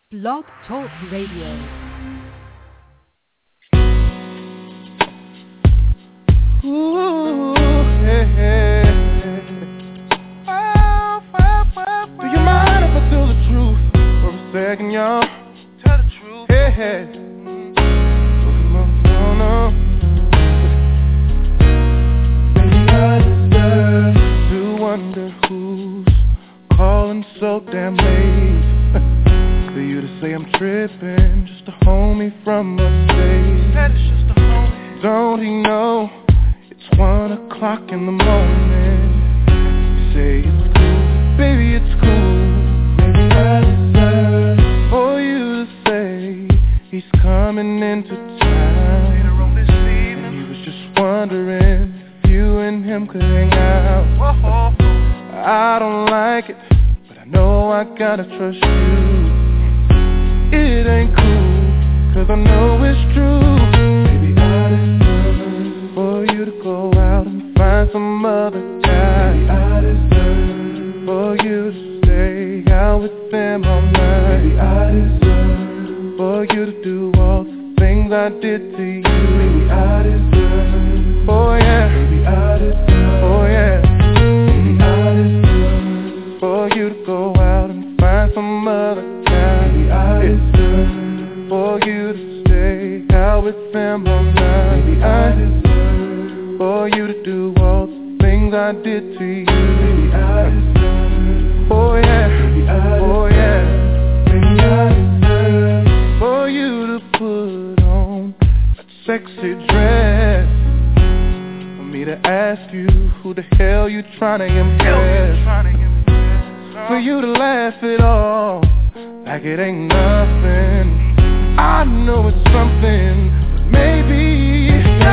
Blog Talk Radio. Ooh, yeah. Do you mind if I tell the truth for a second, y'all? Tell the truth. Yeah. No. Baby, I deserve to wonder who's calling so damn late. For you to say I'm tripping, just a homie from upstate. Said it's just a homie. Don't he know? 1 o'clock in the morning. You say it's cool, baby, it's cool. Maybe I deserve for you to say he's coming into town. Later on this evening, and he was just wondering if you and him could hang out. Whoa. I don't like it, but I know I gotta trust you. It ain't cool, 'cause I know it's true. Maybe I deserve for you to go out and find some other guy. Maybe I deserve for you to stay out with them all night. Maybe I deserve for you to do all the things I did to you. Maybe I deserve, oh yeah. Maybe I deserve, oh yeah. Maybe I deserve for you to go out and find some other guy. Maybe I deserve for you to stay out with them all night. Maybe I deserve for you to do all the things I did to you. Maybe I deserve, oh yeah, maybe I deserve, oh yeah. Maybe I deserve for you to put on a sexy dress, for me to ask you who the hell you tryna impress, for you to laugh it off like it ain't nothing. I know it's something, but maybe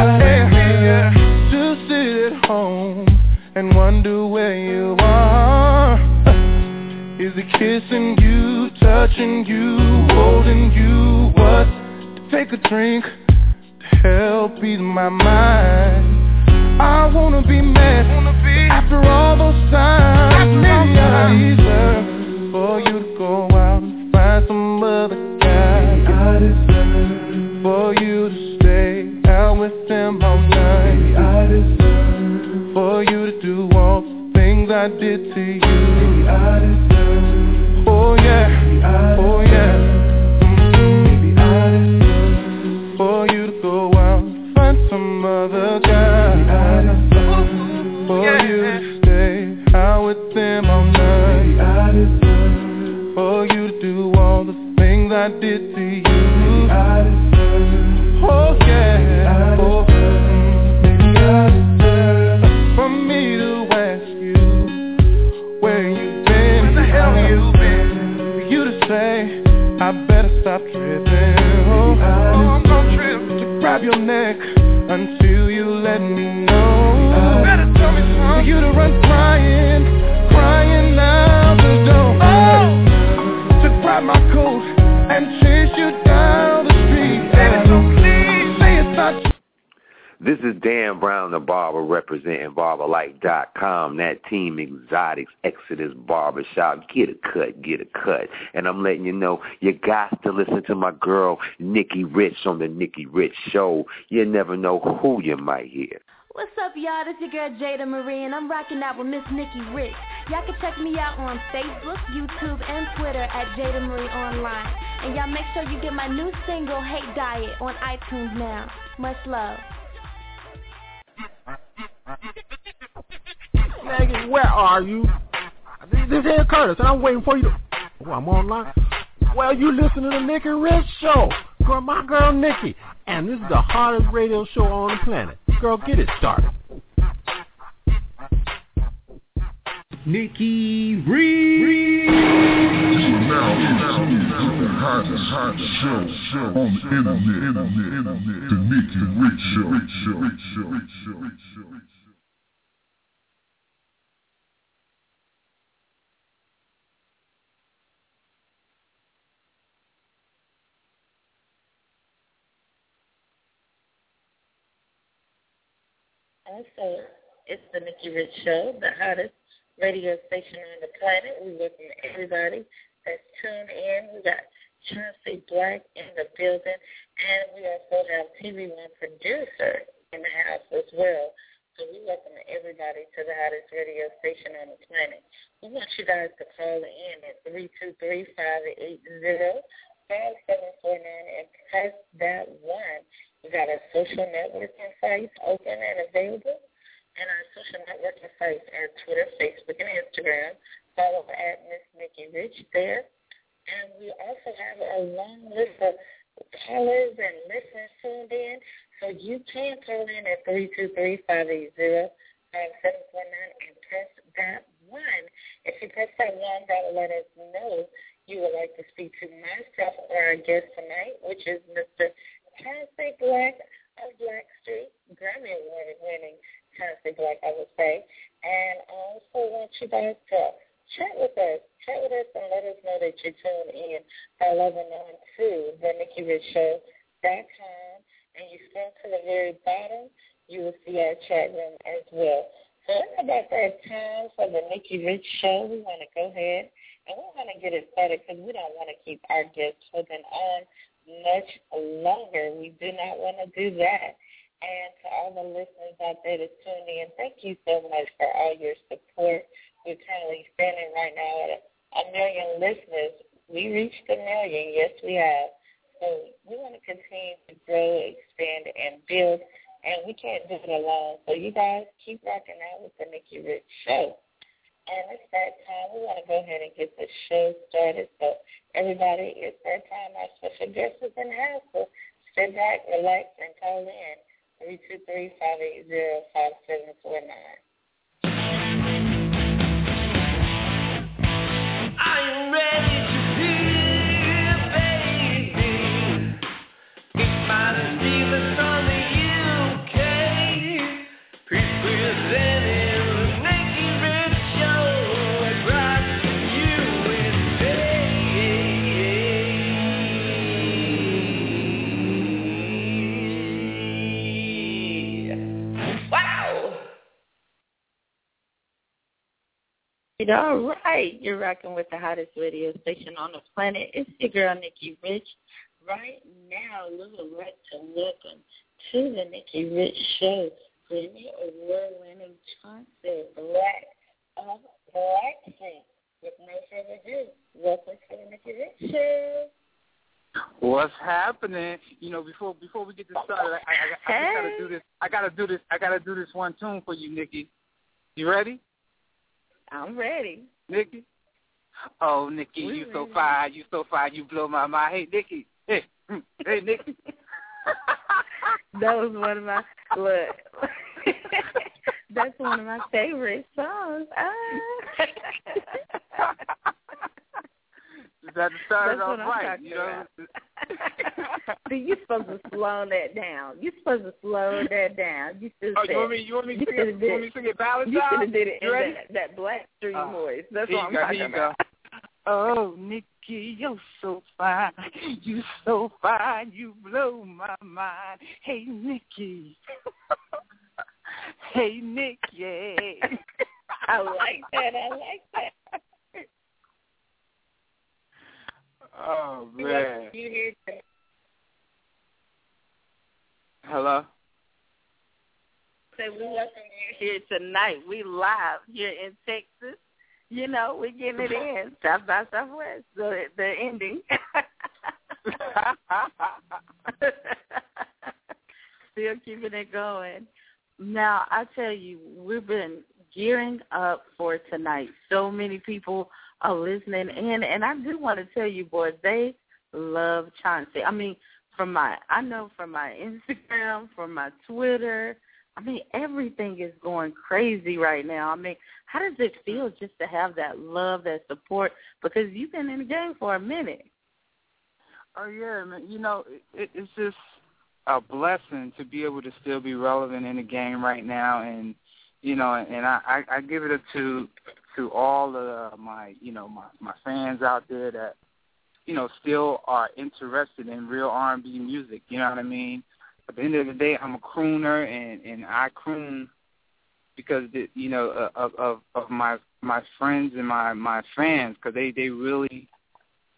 to sit at home and wonder where you are. Is it kissing you, touching you, holding you? What? To take a drink to help ease my mind. I wanna be mad after all those times. Maybe I deserve for you to go out and find some other guy. Maybe I deserve for you to stay out with them all night. Maybe I deserve for you to do all the things I did to you. Maybe I deserve, oh yeah, oh yeah. Maybe I deserve for you to go out and find some other guy. Maybe I deserve for you to stay out with them all night. Maybe I deserve for you to do all the things I did to you. Maybe I deserve, oh yeah, oh. Maybe I deserve for me to ask you where you've been, where the hell you been, for you to say I better stop tripping. Oh, I'm gonna trip, to grab your neck until you let me know. Better tell me something. For you to run crying out the door. Oh, to grab my coat and chase you down the street. So please say it's not true. This is Dan Brown, the barber, representing BarberLife.com, that Team Exotics Exodus Barbershop. Get a cut. And I'm letting you know, you got to listen to my girl, Nikki Rich, on the Nikki Rich Show. You never know who you might hear. What's up, y'all? This your girl, Jada Marie, and I'm rocking out with Miss Nikki Rich. Y'all can check me out on Facebook, YouTube, and Twitter at Jada Marie Online. And y'all make sure you get my new single, Hate Diet, on iTunes now. Much love. Nigga, where are you? This is Curtis, and I'm waiting for you to... Oh, I'm online? Well, you listen to the Nikki Rich Show. Girl, my girl Nikki. And this is the hottest radio show on the planet. Girl, get it started. Nikki Rich. Now the hottest show on the internet. The Nikki Rich Show. Also, it's the Nikki Rich Show, the hottest radio station on the planet. We welcome everybody that's tuned in. We got Chauncey Black in the building, and we also have TV One producer in the house as well. So we welcome everybody to the hottest radio station on the planet. We want you guys to call in at 323-580-5749 and press that 1. We got our social networking sites open and available, and our social networking sites are Twitter, Facebook, and Instagram. Follow at Miss Nikki Rich there. And we also have a long list of callers and listeners tuned in. So you can call in at 323-580-5749 and press that 1. If you press that 1, that will let us know you would like to speak to myself or our guest tonight, which is Mr. Chauncey Black of Blackstreet, Grammy Award-winning Chauncey Black, I would say. And I also want you guys to chat with us and let us know that you're tuned in by logging on to TheNikkiRichShow.com. And you scroll to the very bottom, you will see our chat room as well. So it's about that time for the Nikki Rich Show. We want to go ahead and we want to get it started because we don't want to keep our guests holding on much longer. We do not want to do that. And to all the listeners out there that tuned in, thank you so much for all your support. We're currently standing right now at 1 million listeners. We reached 1 million. Yes, we have. So we want to continue to grow, expand, and build, and we can't do it alone. So you guys keep rocking out with the Nikki Rich Show. And it's that time. We want to go ahead and get the show started. So everybody, it's that time. Our special guest is in the house. So sit back, relax, and call in 323-580-5749. I'm ready to hear, baby. It's my Steelers from the UK. Presenting the Nikki Rich Show across the USA. Wow! All right, you're rocking with the hottest radio station on the planet. It's your girl, Nikki Rich. Right now, we would like to welcome to the Nikki Rich Show, Grammy Award-winning Chauncey Black of Blackstreet. With no further ado, welcome to the Nikki Rich Show. What's happening? You know, before we get this started, I gotta do this. I gotta do this one tune for you, Nikki. You ready? I'm ready. Nikki? Oh, Nikki, you so fine. You so fine. You blow my mind. Hey, Nikki. Hey, Nikki. That was one of my, look, that's one of my favorite songs. Just had to start it off right, you know. See, you're supposed to slow that down. You want me to sing it ballad? You should have did it in that Blackstreet voice. That's what I'm talking about. Oh, Nikki, you're so fine. You so fine. You blow my mind. Hey, Nikki. Hey, Nikki. I like that. Oh, man. Hello? Say we welcome you here tonight. We live here in Texas. You know, we're getting it in. South by Southwest, the ending. Still keeping it going. Now, I tell you, we've been gearing up for tonight. So many people are listening in, and I do want to tell you, boys, they love Chauncey. I mean, from my Instagram, from my Twitter, I mean, everything is going crazy right now. I mean, how does it feel just to have that love, that support? Because you've been in the game for a minute. Oh, yeah, man. You know, it's just a blessing to be able to still be relevant in the game right now. And, you know, and I give it to all of my fans out there that, you know, still are interested in real R&B music. You know what I mean? At the end of the day, I'm a crooner, and I croon because, you know, of my friends and my fans, because they really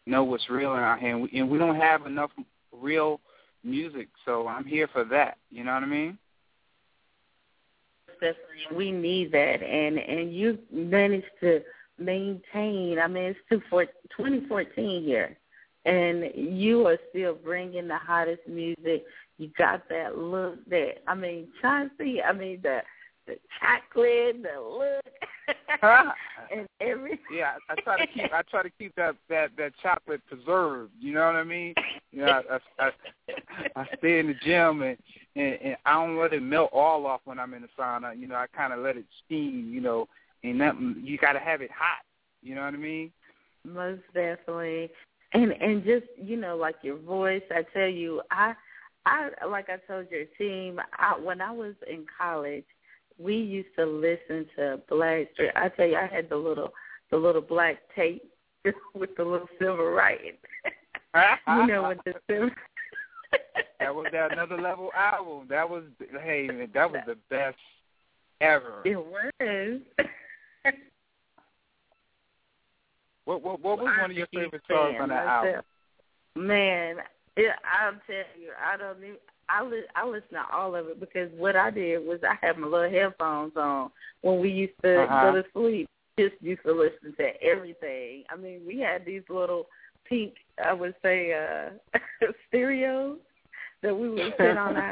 know what's real out here, and we don't have enough real music, so I'm here for that. You know what I mean? Definitely, we need that, and you managed to maintain. I mean, it's 2014 here, and you are still bringing the hottest music. You got that look that, I mean, Chauncey, I mean, the chocolate, the look, and everything. Yeah, I try to keep that chocolate preserved. You know what I mean? You know, I stay in the gym and I don't let it melt all off when I'm in the sauna. You know, I kind of let it steam. You know, and that you got to have it hot. You know what I mean? Most definitely, and just, you know, like your voice. I tell you, I like I told your team, when I was in college, we used to listen to Blackstreet. I tell you, I had the little black tape with the little silver writing. You know, with the silver. That was that Another Level album. That was, hey, man, that was the best ever. It was. What was one of your favorite songs on that album? Man, I'll tell you, I listen to all of it, because what I did was I had my little headphones on when we used to go to sleep. Just used to listen to everything. I mean, we had these little pink, I would say, stereos that we would sit on our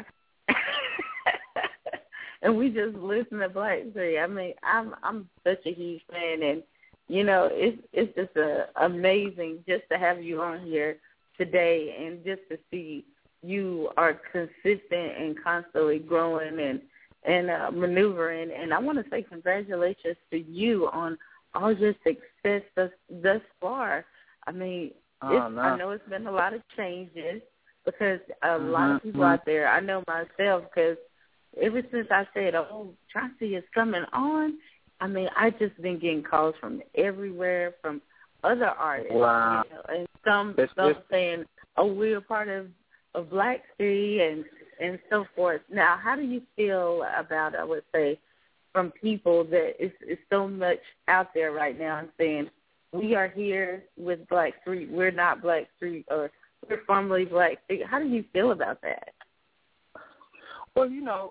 and we just listen to Blackstreet. I mean, I'm such a huge fan, and you know, it's just amazing just to have you on here today, and just to see you are consistent and constantly growing and maneuvering. And I want to say congratulations to you on all your success thus far. I mean, I know it's been a lot of changes, because a lot of people out there, I know myself, because ever since I said, Chauncey is coming on, I mean, I just been getting calls from everywhere, from other artists. Wow. You know, and some saying, we're part of Blackstreet and so forth. Now, how do you feel about, I would say, from people that is so much out there right now and saying, we are here with Blackstreet, we're not Blackstreet, or we're formerly Blackstreet? How do you feel about that? Well, you know,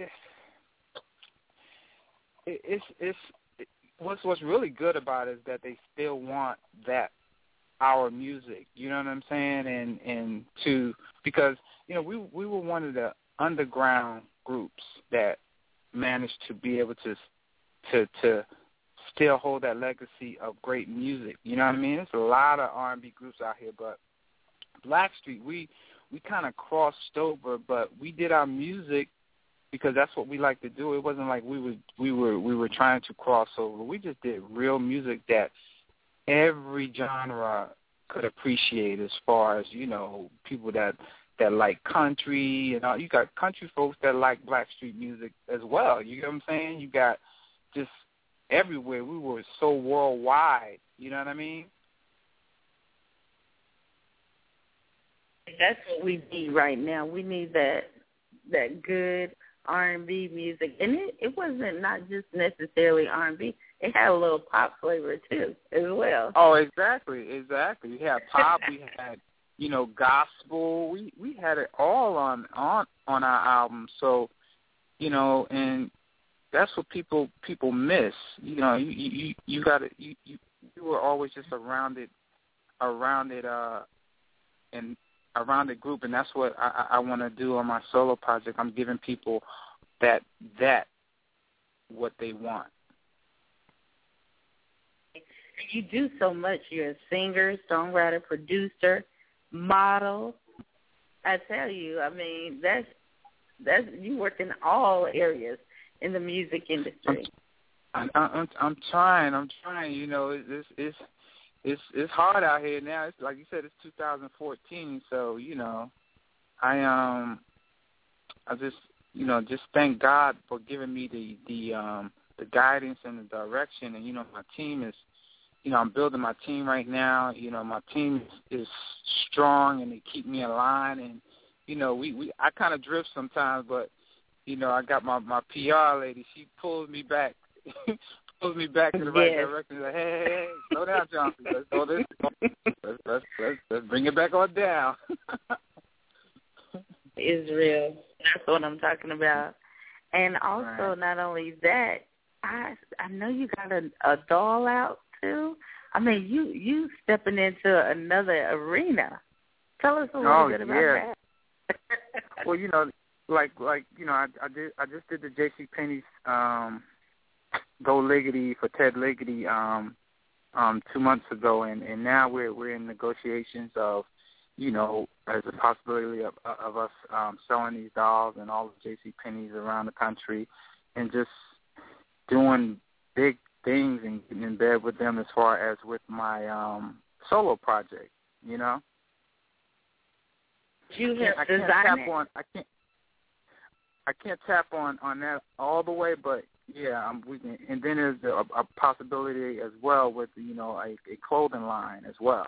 what's really good about it is that they still want that, our music, you know what I'm saying, and because you know we were one of the underground groups that managed to be able to still hold that legacy of great music. You know what I mean? There's a lot of R&B groups out here, but Blackstreet, we kind of crossed over, but we did our music because that's what we like to do. It wasn't like we were trying to cross over. We just did real music that every genre could appreciate, as far as, you know, people that like country, and all. You got country folks that like Blackstreet music as well. You know what I'm saying? You got just everywhere. We were so worldwide. You know what I mean? That's what we need right now. We need that good R&B music, and it wasn't not just necessarily R&B. It had a little pop flavor too, as well. Oh, exactly. We had pop. We had, you know, gospel. We had it all on our album. So, you know, and that's what people miss. You know, you got to you were always just around it, and around the group, and that's what I want to do on my solo project. I'm giving people that what they want. You do so much. You're a singer, songwriter, producer, model. I tell you, I mean, that's you work in all areas in the music industry. I'm trying. You know, it's hard out here now. It's like you said, it's 2014, so you know, I just, you know, just thank God for giving me the guidance and the direction, and you know, my team is, you know, I'm building my team right now. You know, my team is strong, and they keep me in line, and you know, I kind of drift sometimes, but you know, I got my PR lady. She pulls me back pulls me back to the right direction. Like, hey, slow down, Johnson. Let's go this. Let's bring it back on down. It's real. That's what I'm talking about. And also, not only that, I know you got a doll out too. I mean, you stepping into another arena. Tell us a little bit about that. Well, you know, like you know, I just did the JCPenney's Go Liggity for Ted Liggity 2 months ago, and now we're in negotiations of, you know, as a possibility of us selling these dolls and all the JCPenney's around the country, and just doing big things and getting in bed with them as far as with my solo project, you know. You have designed it. I can't tap on that all the way, but yeah, we can. And then there's a possibility as well with, you know, a clothing line as well.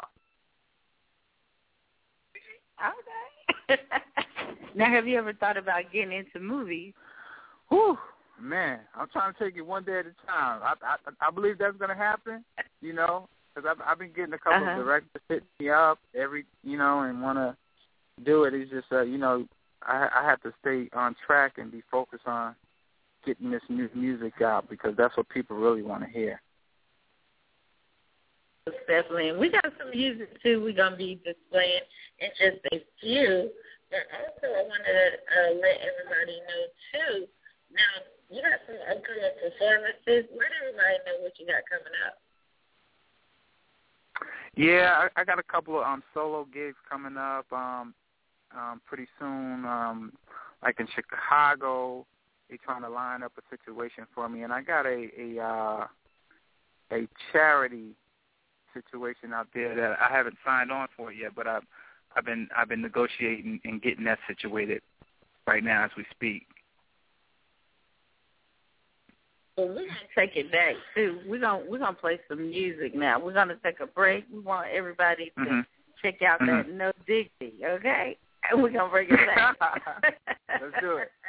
Okay. Now, have you ever thought about getting into movies? Whew, man, I'm trying to take it one day at a time. I believe that's going to happen, you know, because I've been getting a couple of directors hit me up you know, and want to do it. It's just, you know, I have to stay on track and be focused on getting this new music out, because that's what people really want to hear. Definitely. We got some music, too, we're going to be displaying in just a few. But also, I wanted to let everybody know, too, now, you got some upcoming performances. Let everybody know what you got coming up. Yeah, I got a couple of solo gigs coming up pretty soon. Like in Chicago, they're trying to line up a situation for me, and I got a charity situation out there that I haven't signed on for it yet, but I've been negotiating and getting that situated right now as we speak. Well, we're gonna take it back too. We're gonna play some music now. We're gonna take a break. We want everybody to check out that No Diggity, okay? And we're gonna bring it back. Let's do it.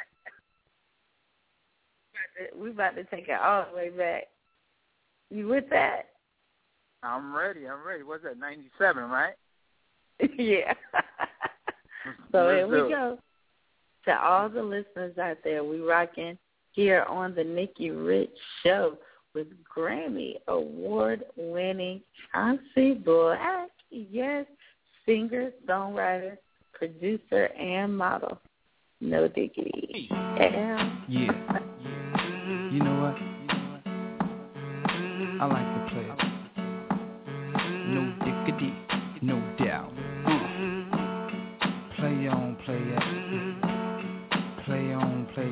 We're about to take it all the way back. You with that? I'm ready. What's that, 97, right? Yeah. So here we go. To all the listeners out there, we rocking here on the Nikki Rich Show with Grammy Award-winning Chauncey Black. Yes, singer, songwriter, producer, and model. No Diggity. Yeah. You know what? I like to play it. No diggity, no doubt. Play on, play it. Play on, play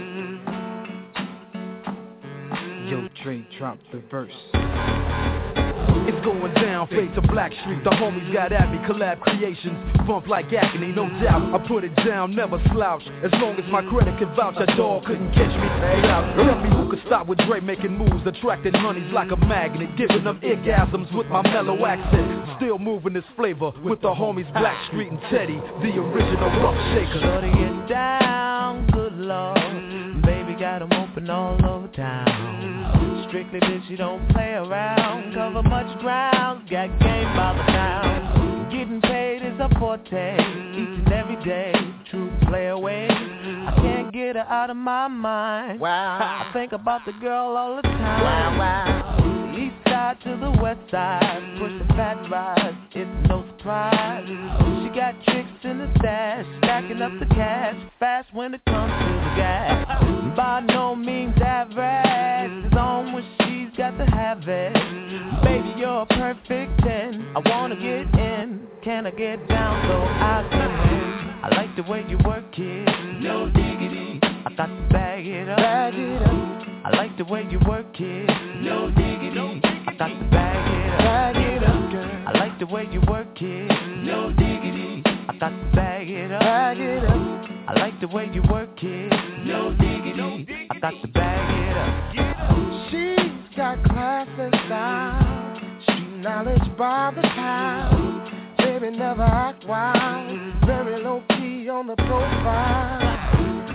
it. Yo, Dre, drop the verse. It's going down, fade to Black Street. The homies got at me, collab creations, bump like agony, no doubt. I put it down, never slouch. As long as my credit can vouch, a dog couldn't catch me. Tell me who could stop with Dre making moves, attracting honeys like a magnet, giving them orgasms with my mellow accent. Still moving this flavor with the homies Black Street and Teddy, the original rough shaker. Shorty get down, good lord. Baby got 'em open all over town. Strictly bitch, you don't play around. Cover much ground, got game by the pound. Getting paid is a forte, each and every day. True play away, I can't get her out of my mind. Wow, I think about the girl all the time. Wow. East side to the west side, pushing fat rides, it's no surprise. She got tricks in the stash, stacking up the cash, fast when it comes to the gas. By no means average, it's on when she's got to have it. Baby, you're a perfect 10, I wanna get in, can I get down so I can? I like the way you work it, no diggity, I got to bag it up, I like the way you work it, no diggity, I got to bag it up, girl. I like the way you work it, no diggity, I got to bag it up, I like the way you work it, no diggity, I got to bag it up. She's got class and style, street knowledge by the pound. Baby never act wild, very low key on the profile. Can't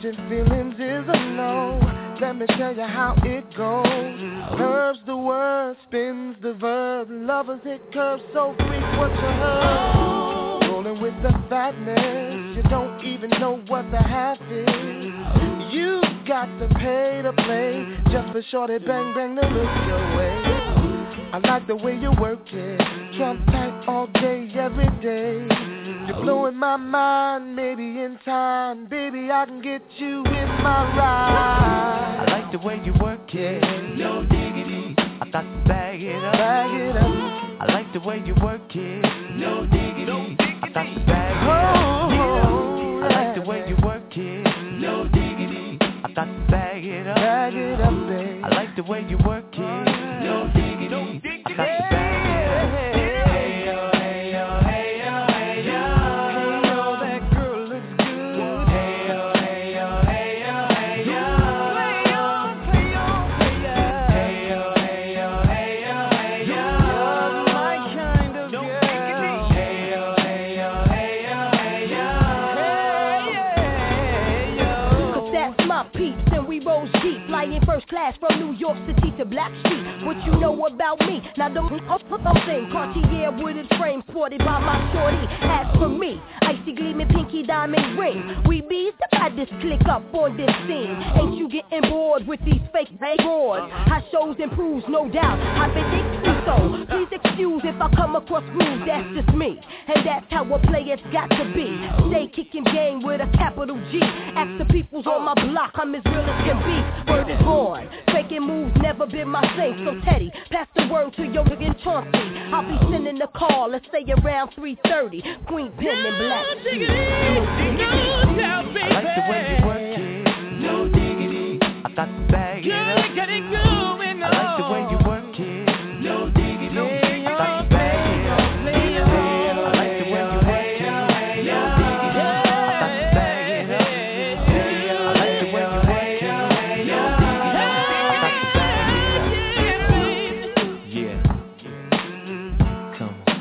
Catching feelings is a no. Let me tell you how it goes. Curves the word, spins the verb. Lovers hit curves so freak what you heard. Rolling with the fatness, you don't even know what the half is. You got to pay to play just for shorty bang bang to look your way. I like the way you work it, Trump tight all day, every day. You're blowing my mind, maybe in time, baby, I can get you in my ride. I like the way you work it, no diggity. I thought to bag it up. Bag it up. I like the way you work it, no diggity. I thought to bag it up. I like the way you work it, no diggity. I thought to bag it up. Bag it up, babe. I like the way you work it, no diggity. I thought to bag it up. First class from New York City to Blackstreet. What you know about me? Now don't thing. Cartier wooded frame sported by my shorty. As for me, icy gleaming pinky diamond ring. We bees to buy this click up on this scene. Ain't you getting bored with these fake broads? How shows improves, no doubt. I've been thinking so. Please excuse if I come across rude. That's just me, and that's how a player's got to be. Stay kicking game with a capital G. Ask the peoples on my block, I'm as real as can be. Word is born. Faking moves never been my thing. So Teddy, pass the word to your nigga Chauncey. I'll be sending the call. Let's say around 3:30. Queen Pen and Black. No diggity. I like the way you work it. No diggity. I got to bag it up. Get it going on. I like the way you work it. No diggity. I got to bag it up. I like the way you work it. No diggity. I got to bag it up. I like the way you work it. No diggity. I got to bag it up. Yeah. Come on.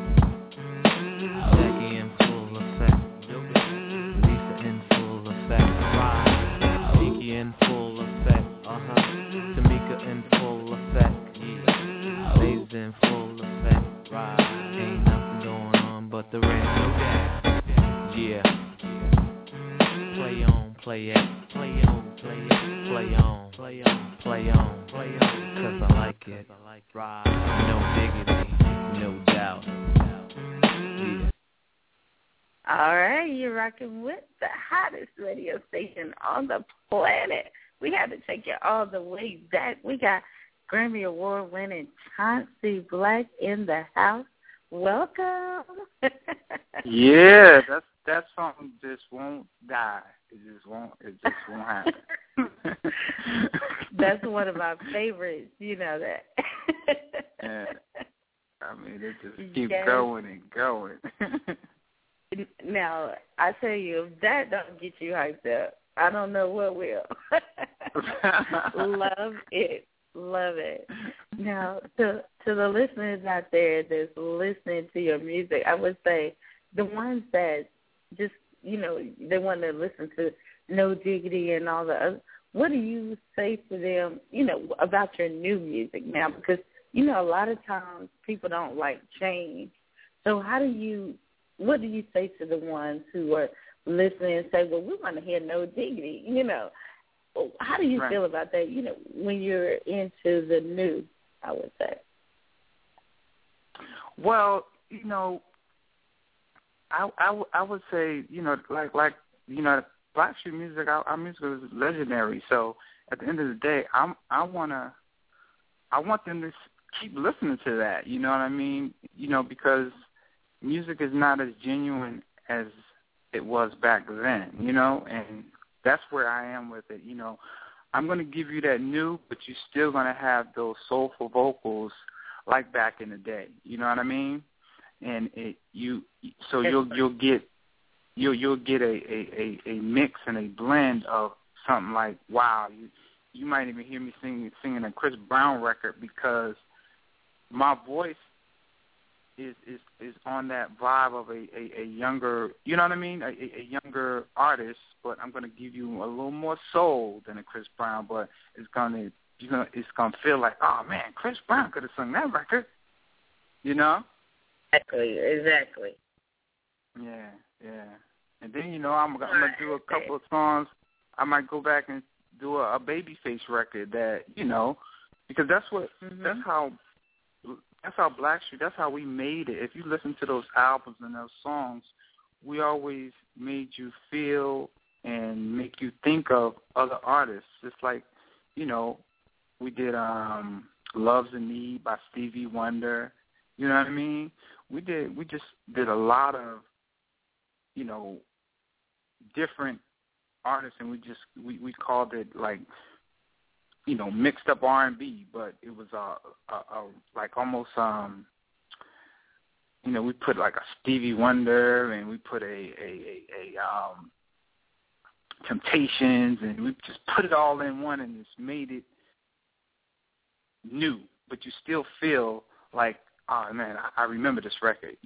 Jackie in full effect. Lisa in full effect. Nikki in full effect. Tamika in full effect. Yeah. Lays in full effect. Ain't nothing going on but the rain. Yeah. Play on, play it. Play on, play it. Play on, play on, play on, play on. 'Cause I like it. No diggity, no doubt. Yeah. All right, you're rocking with the hottest radio station on the planet. We had to take it all the way back. We got Grammy Award winning Chauncey Black in the house. Welcome. Yeah, that song just won't die. It just won't happen. That's one of my favorites. You know that. Yeah. I mean, it just keeps going and going. Now, I tell you, if that don't get you hyped up, I don't know what will. Love it. Love it. Now, to the listeners out there that's listening to your music, I would say the ones that just, they want to listen to No Diggity and all the other, what do you say to them, about your new music now? Because, a lot of times people don't like change. So what do you say to the ones who are listening and say, well, we want to hear No Diggity, How do you feel about that, when you're into the new, I would say? Well, I would say, Blackstreet music, our music is legendary. So at the end of the day, I want them to keep listening to that. You know what I mean? Because music is not as genuine as it was back then. And that's where I am with it. I'm going to give you that new, but you're still going to have those soulful vocals like back in the day. You know what I mean? And you'll get a mix and a blend of something like, wow, you might even hear me singing a Chris Brown record because my voice is on that vibe of a younger, you know what I mean, a younger artist. But I'm gonna give you a little more soul than a Chris Brown. But it's gonna feel like, oh man, Chris Brown could have sung that record. You know? Exactly. Yeah. And then I'm gonna do a couple of songs. I might go back and do a Babyface record that because that's what that's how Blackstreet, that's how we made it. If you listen to those albums and those songs, we always made you feel and make you think of other artists. Just like, we did Love's in Need by Stevie Wonder. You know what I mean? We just did a lot of, different artists, and we called it like, mixed up R&B, but it was like almost we put like a Stevie Wonder, and we put a Temptations, and we just put it all in one and just made it new, but you still feel like, oh man, I remember this record,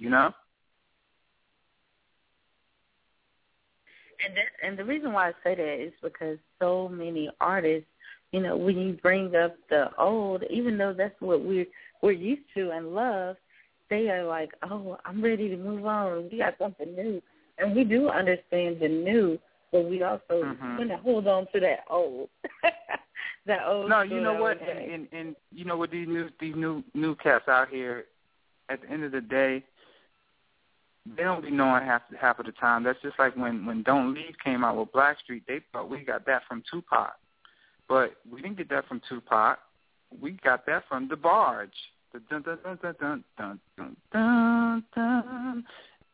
And the reason why I say that is because so many artists, when you bring up the old, even though that's what we're used to and love, they are like, oh, I'm ready to move on. We got something new. And we do understand the new, but we also want to hold on to that old. That old. No, you know what? And you know what, these new cats out here, at the end of the day, they don't be knowing half of the time. That's just like when Don't Leave came out with Blackstreet, they thought we got that from Tupac. But we didn't get that from Tupac. We got that from The Barge. The dun dun dun dun dun dun dun dun dun.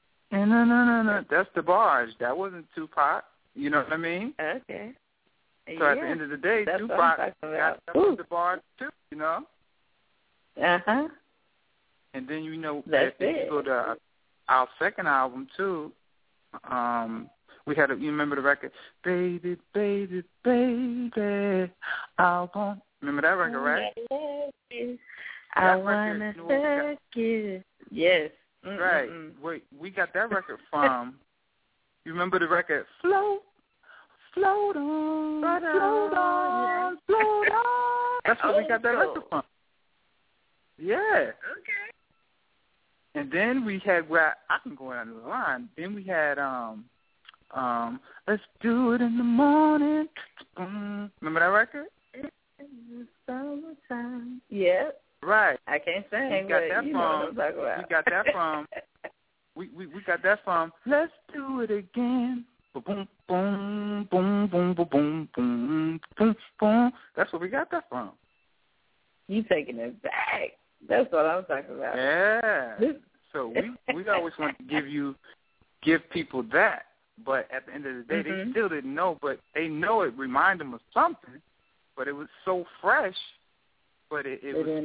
And that's The Barge. That wasn't Tupac. You know what I mean? Okay. So at the end of the day, Tupac got that from The Barge too. Uh-huh. And then that's if you go to our second album too, we had you remember the record, Baby, Baby, Baby, remember that record, right? I wanna thank you. Yes. Right. We got that record from, you remember the record, Float on, float on, float on. That's where we got that record from. Yeah. Okay. And then we had, where I can go down the line, then we had Let's Do It in the Morning. Remember that record? Summertime. Yep. Right. I can't sing, we got but that you from, know what I'm talking about. We got that from we got that from Let's Do It Again. Boom, boom, boom, boom, boom, boom, boom, boom, boom. That's where we got that from. You taking it back. That's what I'm talking about. Yeah. So we always want to give people that, but at the end of the day, they still didn't know, but they know it reminded them of something, but it was so fresh, but it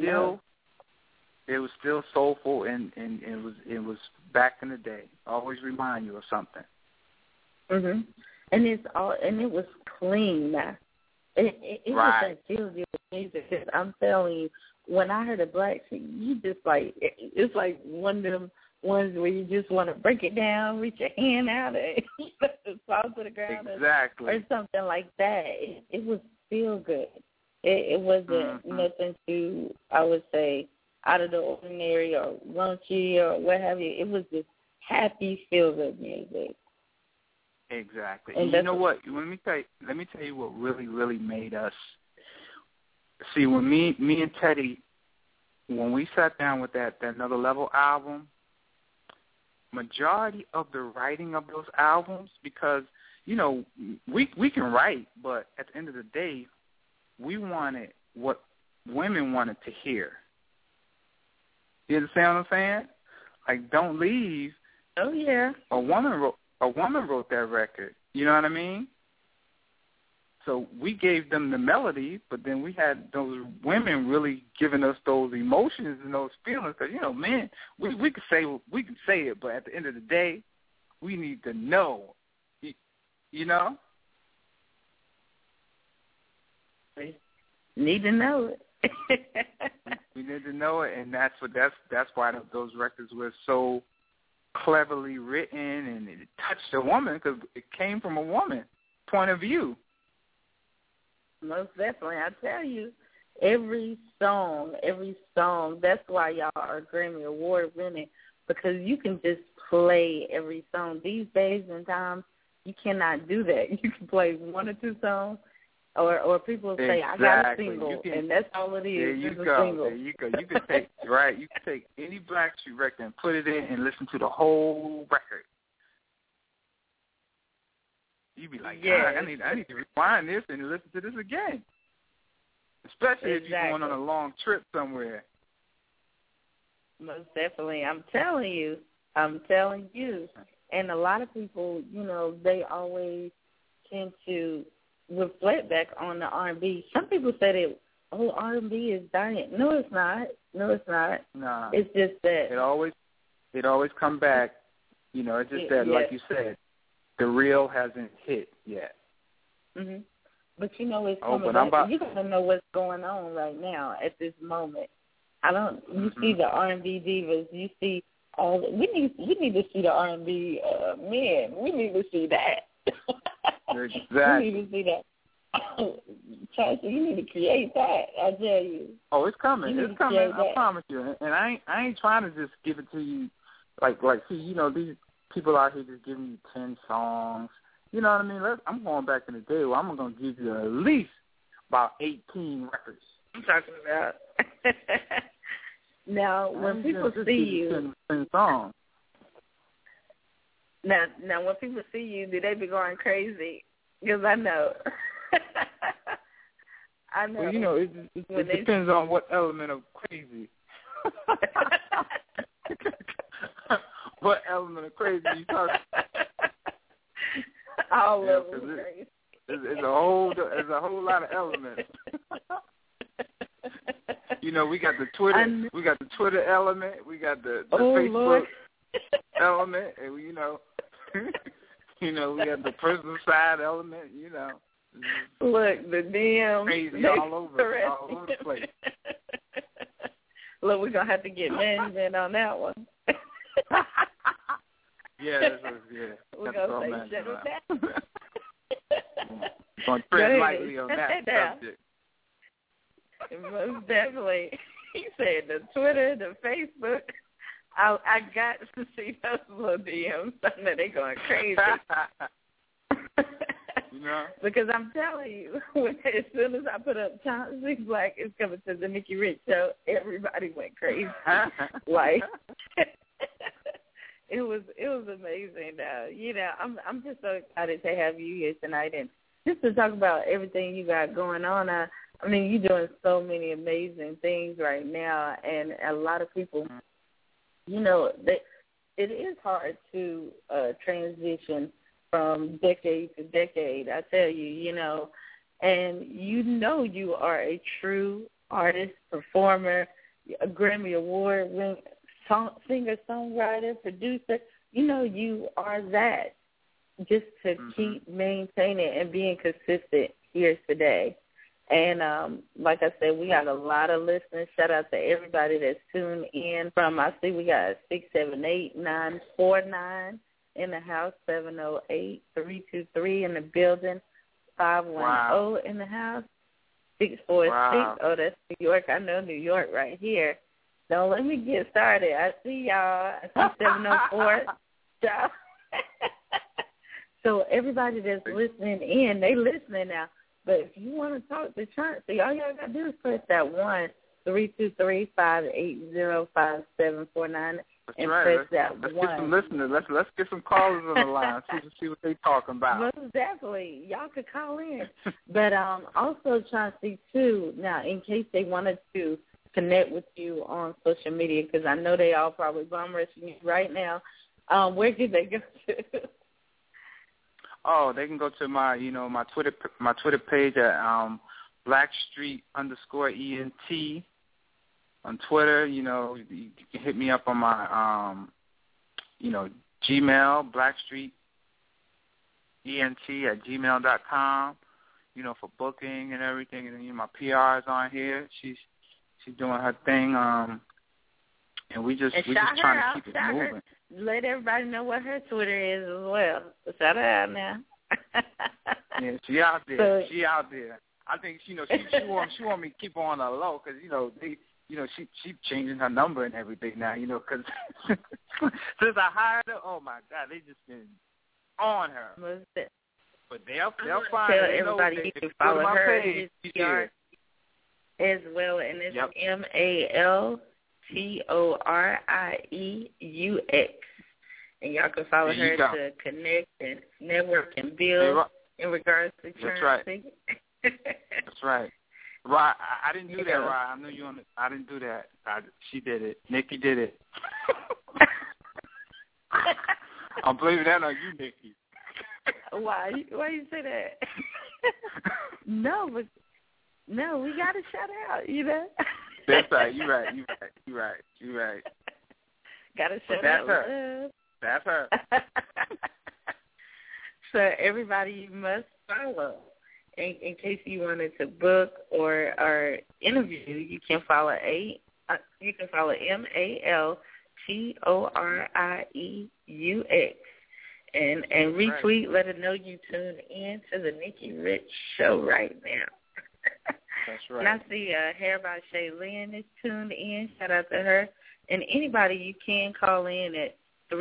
was still soulful, and it was back in the day. Always remind you of something. And it was clean. It was that feel good music. I'm telling you, when I heard a Blackstreet, you just like, it's like one of them ones where you just want to break it down, reach your hand out, and fall to the ground, or something like that. It was feel good. It wasn't nothing too, I would say, out of the ordinary or raunchy or what have you. It was just happy, feel good music. Exactly. And you know what? Let me tell you what really, really made us. See, when me and Teddy, when we sat down with that Another Level album, majority of the writing of those albums, because, we can write, but at the end of the day, we wanted what women wanted to hear. You understand what I'm saying? Like, Don't Leave. Oh, yeah. A woman wrote that record. You know what I mean? So we gave them the melody, but then we had those women really giving us those emotions and those feelings. Because, men, we could say it, but at the end of the day, we need to know. You know? We need to know it. We need to know it, and that's why those records were so cleverly written, and it touched a woman because it came from a woman's point of view. Most definitely. I tell you, every song, that's why y'all are Grammy Award winning, because you can just play every song. These days and times, you cannot do that. You can play one or two songs, or people say, exactly. I got a single, and that's all it is. There you it's go. A single. There you go. You can take you can take any Blackstreet record and put it in and listen to the whole record. You be like, yeah, I need to rewind this and listen to this again. Especially if you're going on a long trip somewhere. Most definitely. I'm telling you. And a lot of people, they always tend to reflect back on the R&B. Some people say that, R&B is dying. No, it's not. No. It's just that it always come back. It's just that, like you said, the reel hasn't hit yet. Mhm. But it's coming back. You gotta know what's going on right now at this moment. You see the R&B divas. You see all. We need to see the R&B men. We need to see that. Exactly. We need to see that. Chelsea, you need to create that. I tell you. Oh, it's coming. It's coming. I promise you. And I ain't trying to just give it to you like see, these people out here just giving you 10 songs. You know what I mean? I'm going back in the day where I'm going to give you at least about 18 records. I'm talking about. Now, when people see you, 10 songs. Now, when people see you, do they be going crazy? Because I know. I know. Well, it depends on what element of crazy. What element of crazy you talking? All of them crazy. There's a whole lot of elements. We got the Twitter element, we got the Facebook Lord. element, and we got the personal side element. Look, the DM crazy all over the place. Look, we're gonna have to get management on that one. Yeah. We're gonna say shut it down. Going to tread lightly on that subject. Most definitely. He said the Twitter, the Facebook. I got to see those little DMs. I know they're going crazy. Because I'm telling you, as soon as I put up Chauncey Black is coming to the Nikki Rich show, everybody went crazy. It was amazing. I'm just so excited to have you here tonight and just to talk about everything you got going on. I mean, you're doing so many amazing things right now, and a lot of people, it is hard to transition from decade to decade, I tell you, and you are a true artist, performer, a Grammy Award winner, singer, songwriter, producer. You are that. Just to keep maintaining and being consistent here today. And like I said, we got a lot of listeners. Shout out to everybody that's tuned in from, I see we got 678-949 in the house, 708-323 in the building, 510 in the house, 646. Oh, that's New York. I know New York right here. Don't let me get started. I see y'all. I see 704. So everybody that's listening in, they listening now. But if you want to talk to Chauncey, all y'all got to do is press that 1-323-580-5749 and press that let's 1. Get some listeners. Let's get some callers on the line so we can see what they talking about. Most definitely. Y'all could call in. But also, Chauncey, too, now, in case they wanted to connect with you on social media, because I know they all probably bum rushing you right now, where can they go to? Oh, they can go to my Twitter page at Blackstreet_ENT on Twitter. You can hit me up on my Gmail, BlackstreetENT@gmail.com. For booking and everything. And then my PR is on here. She's She's doing her thing. And we just trying to keep it moving. Let everybody know what her Twitter is as well. Shout her out now. Yeah, she out there. She out there. I think she want me to keep her on the low because she changing her number and everything now. Because since I hired her, oh my God, they just been on her. But they'll find tell her. Everybody you can follow her page, as well, and it's MALTORIEUX. And y'all can follow her to connect and network and build in regards to currency. That's right. Right. I didn't do that, right? I know you on it. I didn't do that. She did it. Nikki did it. I'm blaming that on you, Nikki. Why you say that? No, we got to shout out, That's right. You're right. Got to shout out. That's her. So everybody, you must follow. In case you wanted to book or interview, you can follow MALTORIEUX and retweet. Let her know you tuned in to the Nikki Rich Show right now. That's right. And I see Hair by Shaylin is tuned in. Shout out to her. And anybody, you can call in at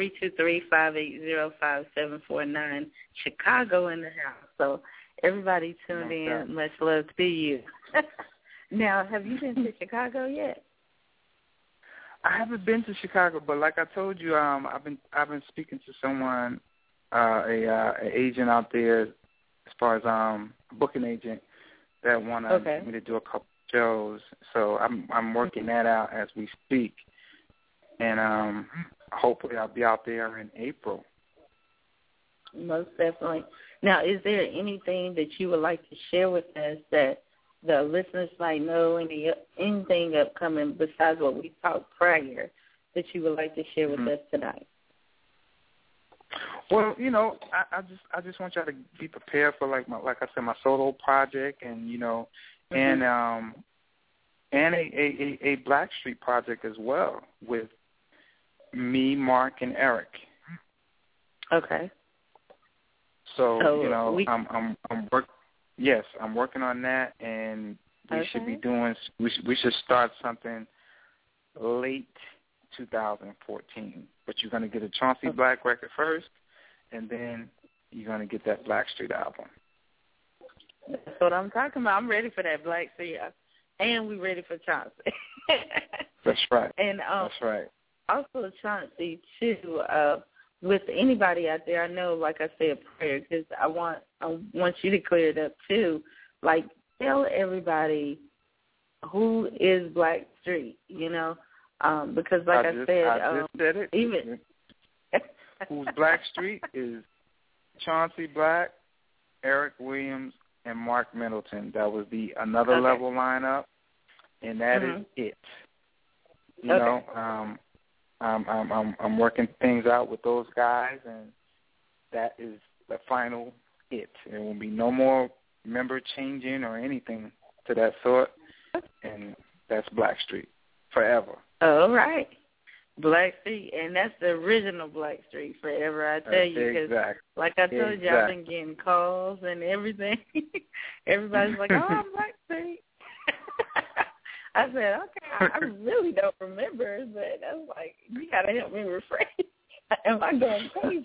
323-580-5749. Chicago in the house. So everybody tuned in. Much love to you. Now, have you been to Chicago yet? I haven't been to Chicago, but like I told you, I've been speaking to someone, an agent out there, as far as a booking agent that wanted me to do a couple shows. So I'm working that out as we speak, and hopefully I'll be out there in April. Most definitely. Now, is there anything that you would like to share with us that the listeners might know, anything upcoming besides what we talked prior that you would like to share with us tonight? Well, I just want y'all to be prepared for like I said, my solo project, and and a Blackstreet project as well with me, Mark, and Eric. Okay. So I'm working on that, and we should be doing. We should start something late 2014. But you're going to get a Chauncey Black record first, and then you're going to get that Blackstreet album. That's what I'm talking about. I'm ready for that Blackstreet, and we're ready for Chauncey. That's right. And that's right. Also, Chauncey too. With anybody out there, I know, like I said, prayer, because I want you to clear it up too. Like, tell everybody who is Blackstreet, because like I said, I just said it. Even who's Blackstreet is Chauncey Black, Eric Williams, and Mark Middleton. That was the Another Level lineup, and that is it. You know, I'm working things out with those guys, and that is the final it. There will be no more member changing or anything to that sort, and that's Blackstreet forever. All right. Blackstreet, and that's the original Blackstreet forever, I tell you. Because, like I told you, I've been getting calls and everything. Everybody's like, oh, I'm Blackstreet. I said, okay, I really don't remember, but I was like, you got to help me rephrase. Am I going crazy?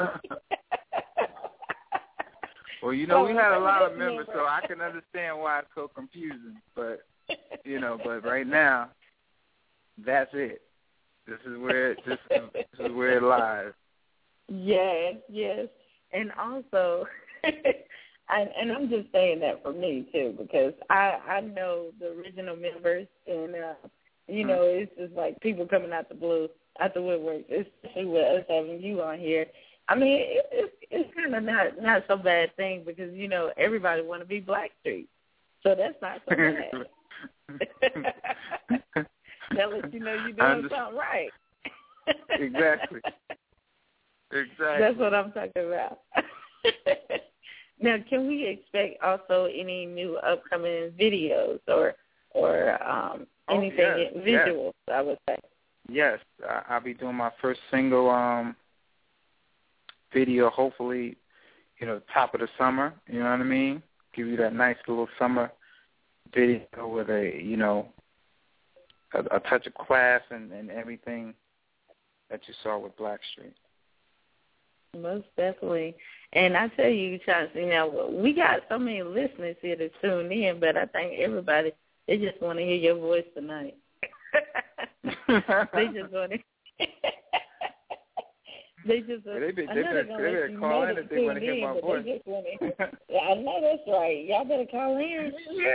Well, we had a lot of members, so I can understand why it's so confusing. But, but right now, that's it. This is where it lies. Yes. And also, and I'm just saying that for me too, because I know the original members, and it's just like people coming out the woodwork, especially with us having you on here. I mean, it's kind of not so bad thing, because everybody want to be Blackstreet, so that's not so bad. That lets you know you're doing something right. Exactly. That's what I'm talking about. Now, can we expect also any new upcoming videos or or anything visual, I would say. Yes, I'll be doing my first single video, hopefully, top of the summer, you know what I mean? Give you that nice little summer video with a touch of class and everything that you saw with Blackstreet. Most definitely. And I tell you, Chauncey, we got so many listeners here to tune in, but I think everybody, they just want to hear your voice tonight. They just want to. They better call in if they want to hear my voice. I know that's right. Y'all better call in.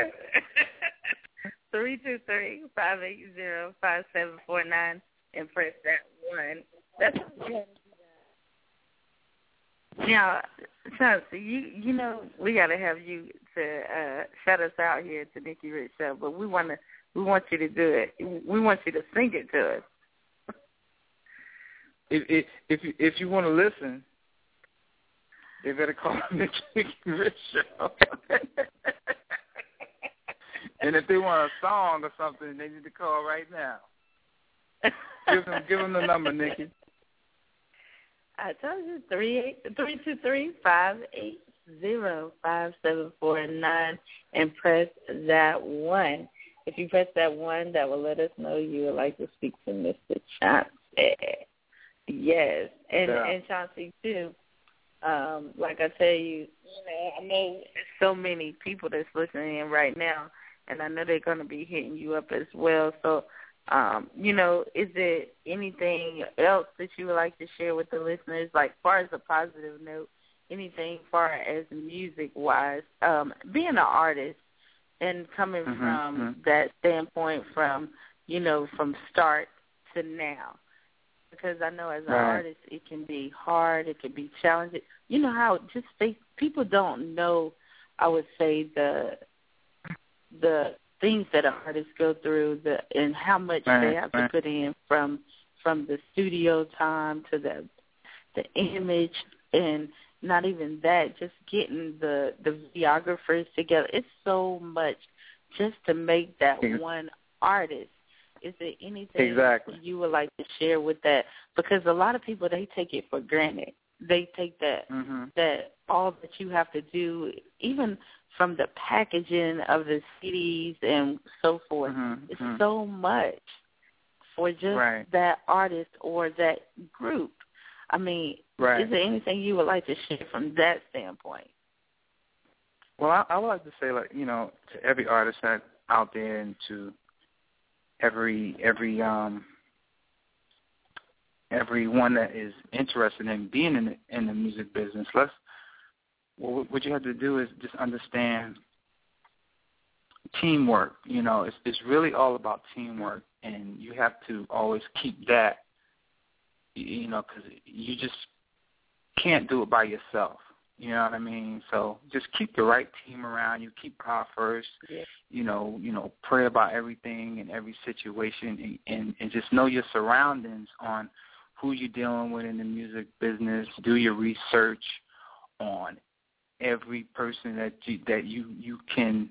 323-580-5749 and press that 1. That's good. Now, Chauncey, we got to have you to shout us out here at the Nikki Rich Show, but we want you to do it. We want you to sing it to us. If you want to listen, they better call the Nikki Rich Show. And if they want a song or something, they need to call right now. Give them the number, Nikki. I told you, 323-580-5749 and press that 1. If you press that 1, that will let us know you would like to speak to Mr. Chauncey. Yes, and Chauncey too. Like I tell you, I know so many people that's listening in right now, and I know they're going to be hitting you up as well. So, is there anything else that you would like to share with the listeners, like far as a positive note, anything far as music-wise, being an artist and coming from that standpoint from start to now? Because I know as an artist, it can be hard, it can be challenging. You know how people don't know, I would say, the things that an artist go through, and how much they have to put in from the studio time to the image, and not even that, just getting the videographers together. It's so much just to make that one artist. Is there anything you would like to share with that? Because a lot of people, they take it for granted. They take that all that you have to do, even from the packaging of the CDs and so forth, it's so much for just that artist or that group. I mean, is there anything you would like to share from that standpoint? Well, I would like to say, to every artist that out there and to everyone that is interested in being in the music business, what you have to do is just understand teamwork. It's really all about teamwork, and you have to always keep that, because you just can't do it by yourself. You know what I mean? So just keep the right team around you. Keep God first. Yeah. Pray about everything and every situation, and just know your surroundings on who you're dealing with in the music business. Do your research on every person that you can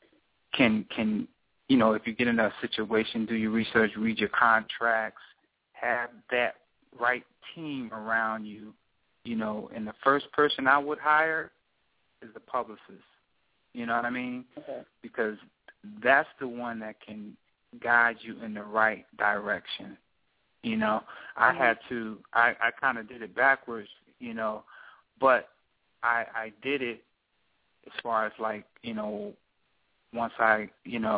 if you get in a situation, do your research, read your contracts, have that right team around you. And the first person I would hire is the publicist. You know what I mean? Okay. Because that's the one that can guide you in the right direction. I had to, I kind of did it backwards, but I did it as far as once I,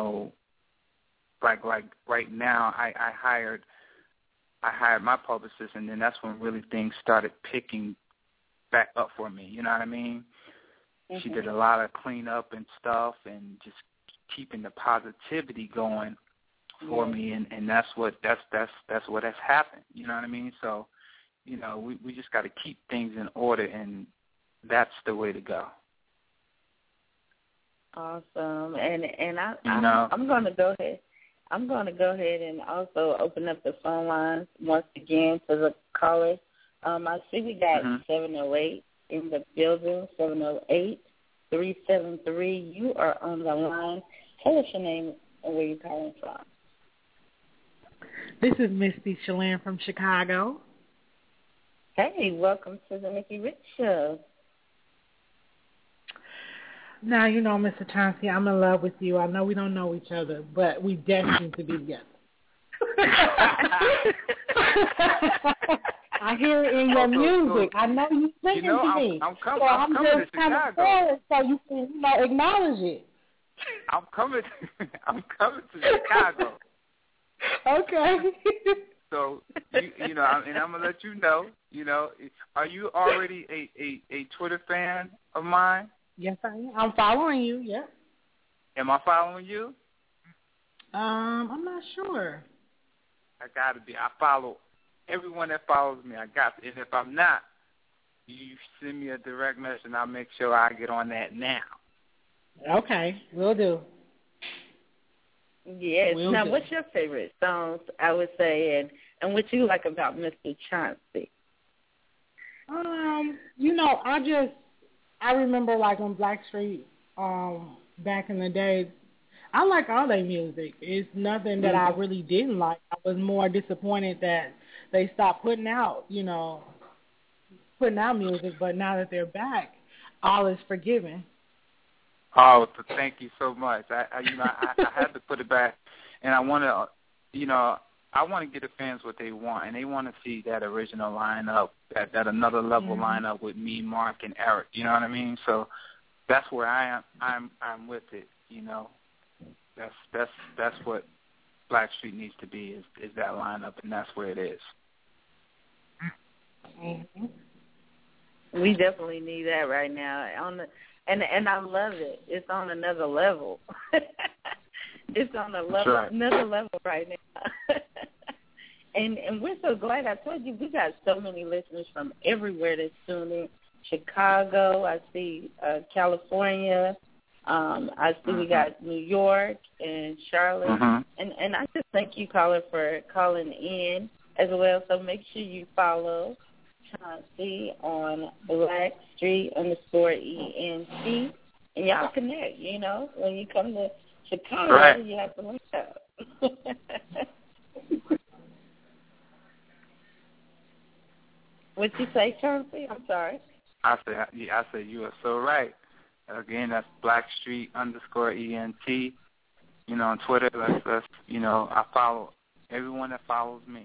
like right now, I hired my publicist, and then that's when really things started picking back up for me. You know what I mean? She did a lot of cleanup and stuff, and just keeping the positivity going for me, and that's what has happened. You know what I mean? So, we just got to keep things in order, and that's the way to go. Awesome, and I'm going to go ahead. I'm going to go ahead and also open up the phone lines once again for the callers. I see we got 708 in the building, 708-373. You are on the line. Tell us your name and where you calling from? This is Misty Shalane from Chicago. Hey, welcome to the Nikki Rich Show. Now, you know, Mr. Chauncey, I'm in love with you. I know we don't know each other, but we destined to be together. I hear it in your music. I know you singing to me. I'm coming to Chicago. So you can, you know, acknowledge it. I'm coming to Chicago. Okay. So you know, and I'm gonna let you know. You know, are you already a Twitter fan of mine? Yes, I am. I'm following you. Yeah. Am I following you? I'm not sure. I gotta be. I follow everyone that follows me. I got to. And if I'm not, you send me a direct message, and I'll make sure I get on that now. Okay, will do. Yes. Now, what's your favorite songs, I would say, and what you like about Mr. Chauncey? You know, I remember like on Blackstreet, back in the day, I like all their music. It's nothing that I really didn't like. I was more disappointed that they stopped putting out music, but now that they're back, all is forgiven. Oh, thank you so much. I had to put it back, and I want to, you know, I want to get the fans what they want, and they want to see that original lineup, that another level lineup with me, Mark, and Eric. You know what I mean? So that's where I am. I'm with it. You know, that's what Blackstreet needs to be is that lineup, and that's where it is. We definitely need that right now. And I love it. It's on another level. It's on another level right now. and we're so glad. I told you we got so many listeners from everywhere that's tuning in. Chicago, I see California. I see we got New York and Charlotte. And I just thank you, caller, for calling in as well. So make sure you follow Chauncey on Blackstreet _ENT, and y'all connect. You know, when you come to Chicago, right, you have to link up. What'd you say, Chauncey? I'm sorry. I said you are so right. Again, that's Blackstreet _ENT. You know, on Twitter, let's you know, I follow everyone that follows me.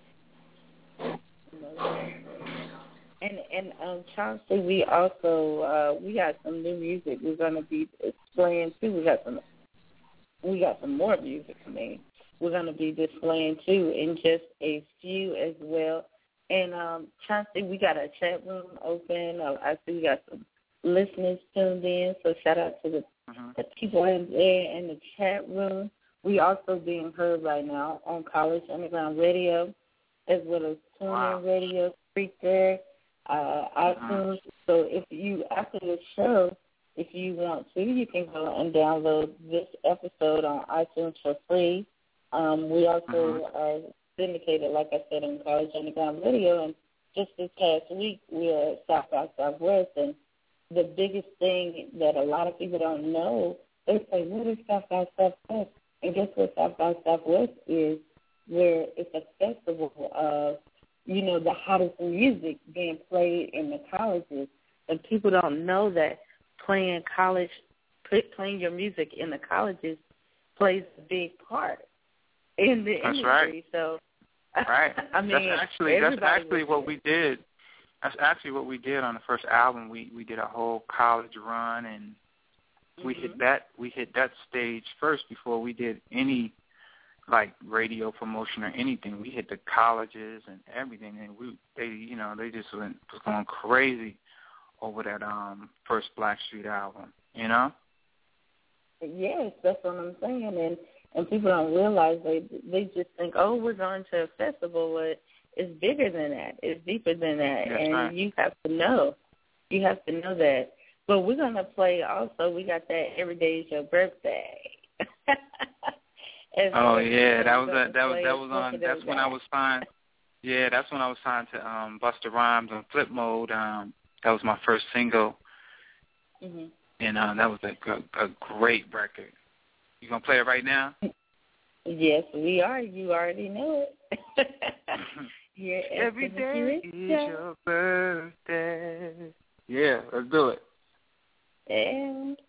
And Chauncey, we also we got some new music we're gonna be displaying too. We got some more music. We're gonna be displaying too in just a few as well. And Chauncey, we got a chat room open. I see we got some listeners tuned in. So shout out to the people in there in the chat room. We also being heard right now on College Underground Radio, as well as TuneIn Radio, Spreaker, iTunes. So if you, after the show, if you want to, you can go and download this episode on iTunes for free. We also are syndicated, like I said, on College Underground Radio. And just this past week, we are at South by Southwest. And the biggest thing that a lot of people don't know, they say, what is South by Southwest? And guess what South by Southwest is? Where it's a festival of, you know, the hottest music being played in the colleges. And people don't know that playing your music in the colleges plays a big part in the industry. Right. So, right. I mean, that's actually what we did. That's actually what we did on the first album. We did a whole college run, and we hit that stage first before we did any like radio promotion or anything. We hit the colleges and everything, and they just was going crazy over that first Blackstreet album, you know? Yes, that's what I'm saying, and people don't realize they just think, oh, we're going to a festival, but it's bigger than that. It's deeper than that, that's and right. You have to know. You have to know that. But we're going to play also, we got that Every Day Is Your Birthday. Oh yeah, that's when I was signed. Yeah, that's when I was signed to Busta Rhymes on Flip Mode. That was my first single, and that was a great record. You gonna play it right now? Yes, we are. You already know it. Here Every day is your birthday. Yeah, let's do it. And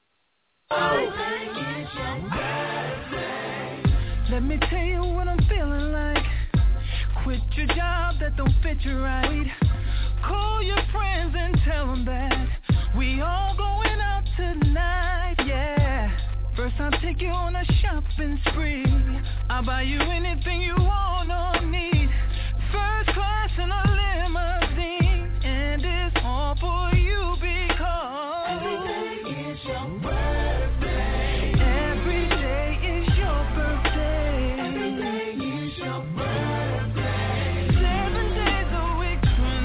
let me tell you what I'm feeling like. Quit your job that don't fit you right. Call your friends and tell them that we all going out tonight, yeah. First I'll take you on a shopping spree. I'll buy you anything you want or need. First class in a limousine. And it's all for you because every day is your birthday. Every day is your birthday. Every day is your birthday. 7 days a week,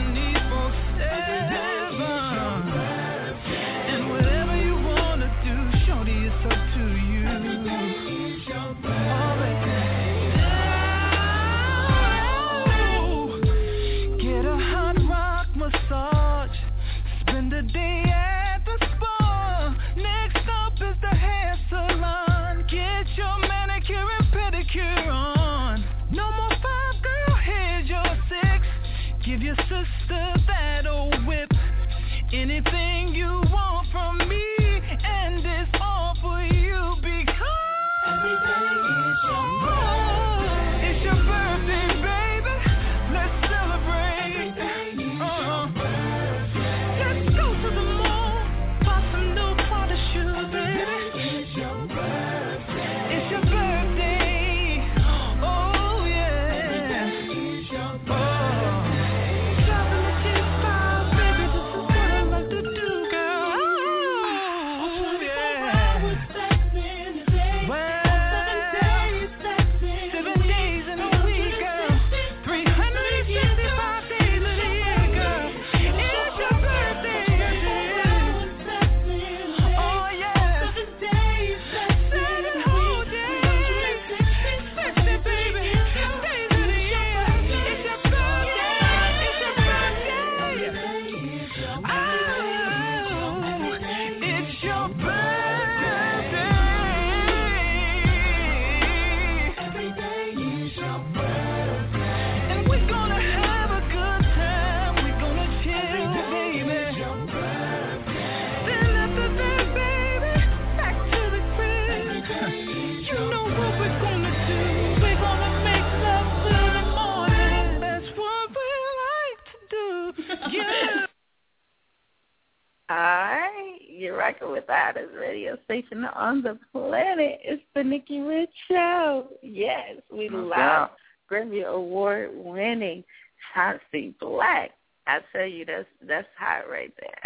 24/7. And whatever you wanna do, shorty, it's up to you. Every day is your birthday. Get a hot rock massage. Spend the day at the spa. Next up is the hair salon. Get your manicure and pedicure on. No more 5, girl, here's your 6. Give your sister that old whip. Anything you want from me, and it's all for you because every day is your birthday. It's your birthday, baby. Let's celebrate. Let's go to the mall. Buy some new Prada shoes, baby. It's your birthday. It's your birthday. Oh yeah. It's your birthday. Shopping at G5, baby. This is what I like to do, girl. Oh yeah. Well, 7 days in a week, girl. 365 days in a year, girl. It's your birthday. Oh yeah. 7 whole days. 60, baby. Days in a year. It's your birthday. It's your birthday. Oh, it's your birthday. Every day is your birthday. And we're gonna have a good time. We're gonna chill, baby. Then after that, baby, back to the crib. You know what we're gonna do. We're gonna make love till the morning. That's what we like to do. Yeah. all right, you're rocking with the hottest radio station on the planet. It's the Nikki Rich Show. Yes, we No love doubt. Grammy Award-winning Chauncey Black. I tell you, that's hot right there.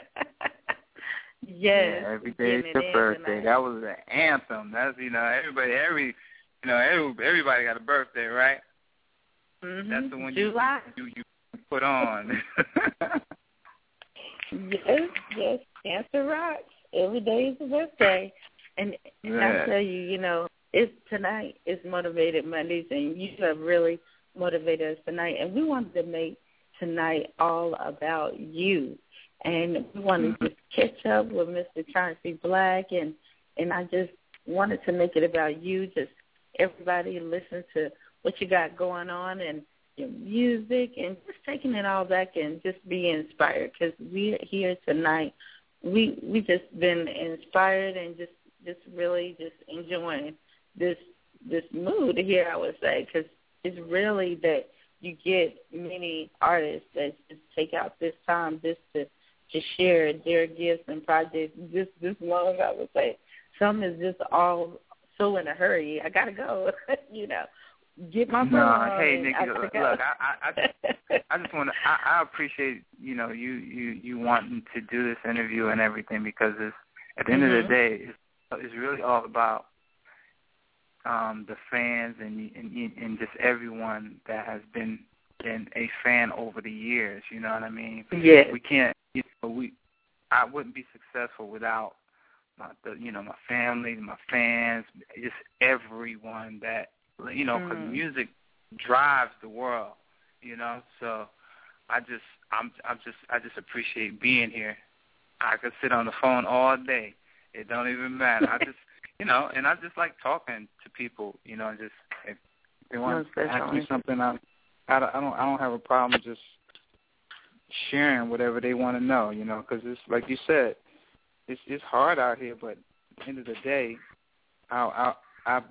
Yes, Every day is getting your it in birthday. tonight. That was an anthem. That's everybody got a birthday, right? That's the one July. you put on. Yes, Cancer rocks. Every day is a birthday. And I Yeah. tell you, it's tonight is Motivated Mondays, and you have really motivated us tonight. And we wanted to make tonight all about you. And we wanted to just catch up with Mr. Chauncey Black, and I just wanted to make it about you. Just everybody listen to what you got going on and your music, and just taking it all back and just be inspired, because we're here tonight. We just been inspired and just really just enjoying this mood here, I would say, because it's really that you get many artists that just take out this time just to share their gifts and projects this long, I would say. Some is just all so in a hurry. I gotta go, get my phone on. Hey, and Nikki, I look, gotta go. I just want to. I appreciate you wanting to do this interview and everything, because it's, at the end of the day, it's really all about the fans and just everyone that has been a fan over the years. You know what I mean? Yeah. We can't. I wouldn't be successful without my family, my fans, just everyone that, because music drives the world, So I just appreciate being here. I could sit on the phone all day. It don't even matter. and I just like talking to people, and just if they want to ask me something, I don't have a problem just sharing whatever they want to know, because it's like you said, it's hard out here, but at the end of the day, I've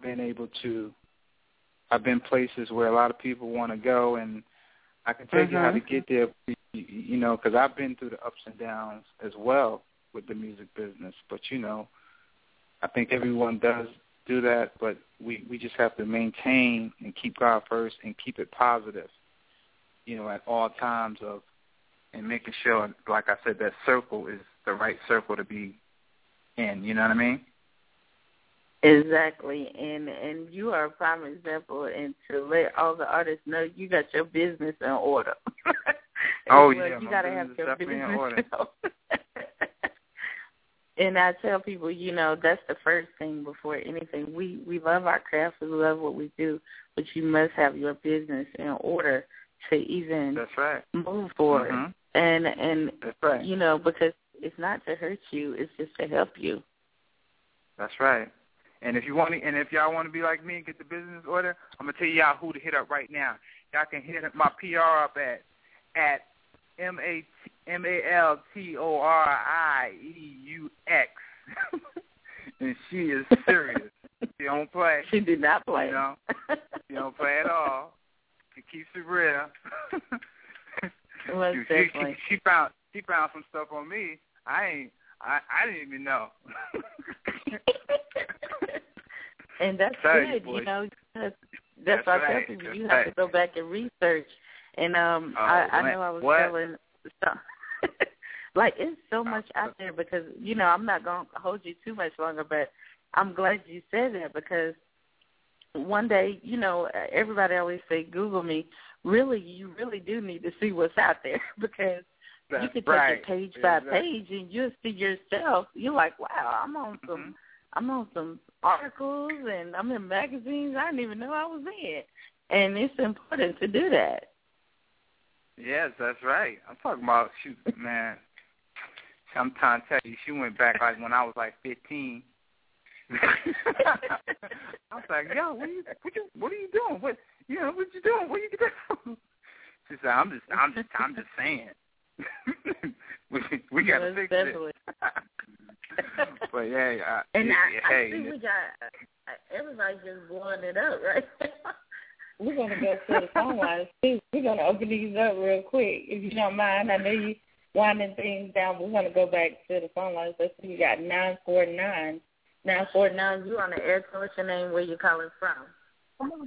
been places where a lot of people want to go, and I can tell you how to get there, because I've been through the ups and downs as well with the music business. But, I think everyone does do that, but we just have to maintain and keep God first and keep it positive, at all times and making sure, like I said, that circle is the right circle to be in, you know what I mean? Exactly, and you are a prime example, and to let all the artists know you got your business in order. You got to have your business in order. And I tell people, that's the first thing before anything. We love our craft, we love what we do, but you must have your business in order to even move forward. And that's right. Because it's not to hurt you, it's just to help you. That's right. And if y'all want to be like me and get the business order, I'm gonna tell y'all who to hit up right now. Y'all can hit my PR up at MALTORIEUX, and she is serious. She don't play. She did not play. She don't play at all. She keeps it real. She found some stuff on me. I didn't even know. And that's good, That's what I tell people. You have to go back and research. And I know I was telling like it's so much out there because, I'm not going to hold you too much longer, but I'm glad you said that because one day, everybody always say, Google me. Really, you really do need to see what's out there because you can take it page by page and you'll see yourself. You're like, wow, I'm on some articles and I'm in magazines I didn't even know I was in. And it's important to do that. Yes, that's right. I'm talking about, man, I'm trying to tell you, she went back like when I was like 15. I was like, yo, what are you doing? What you doing? What you doing? She said, I'm just saying. we got to fix it. But yeah, I think we got everybody just blowing it up right now. We're gonna go to the phone lines too. We're gonna open these up real quick, if you don't mind. I know you winding things down, but we're gonna go back to the phone lines. Let's see, we got 949. 949, you on the air? Tell us your name, where you calling from.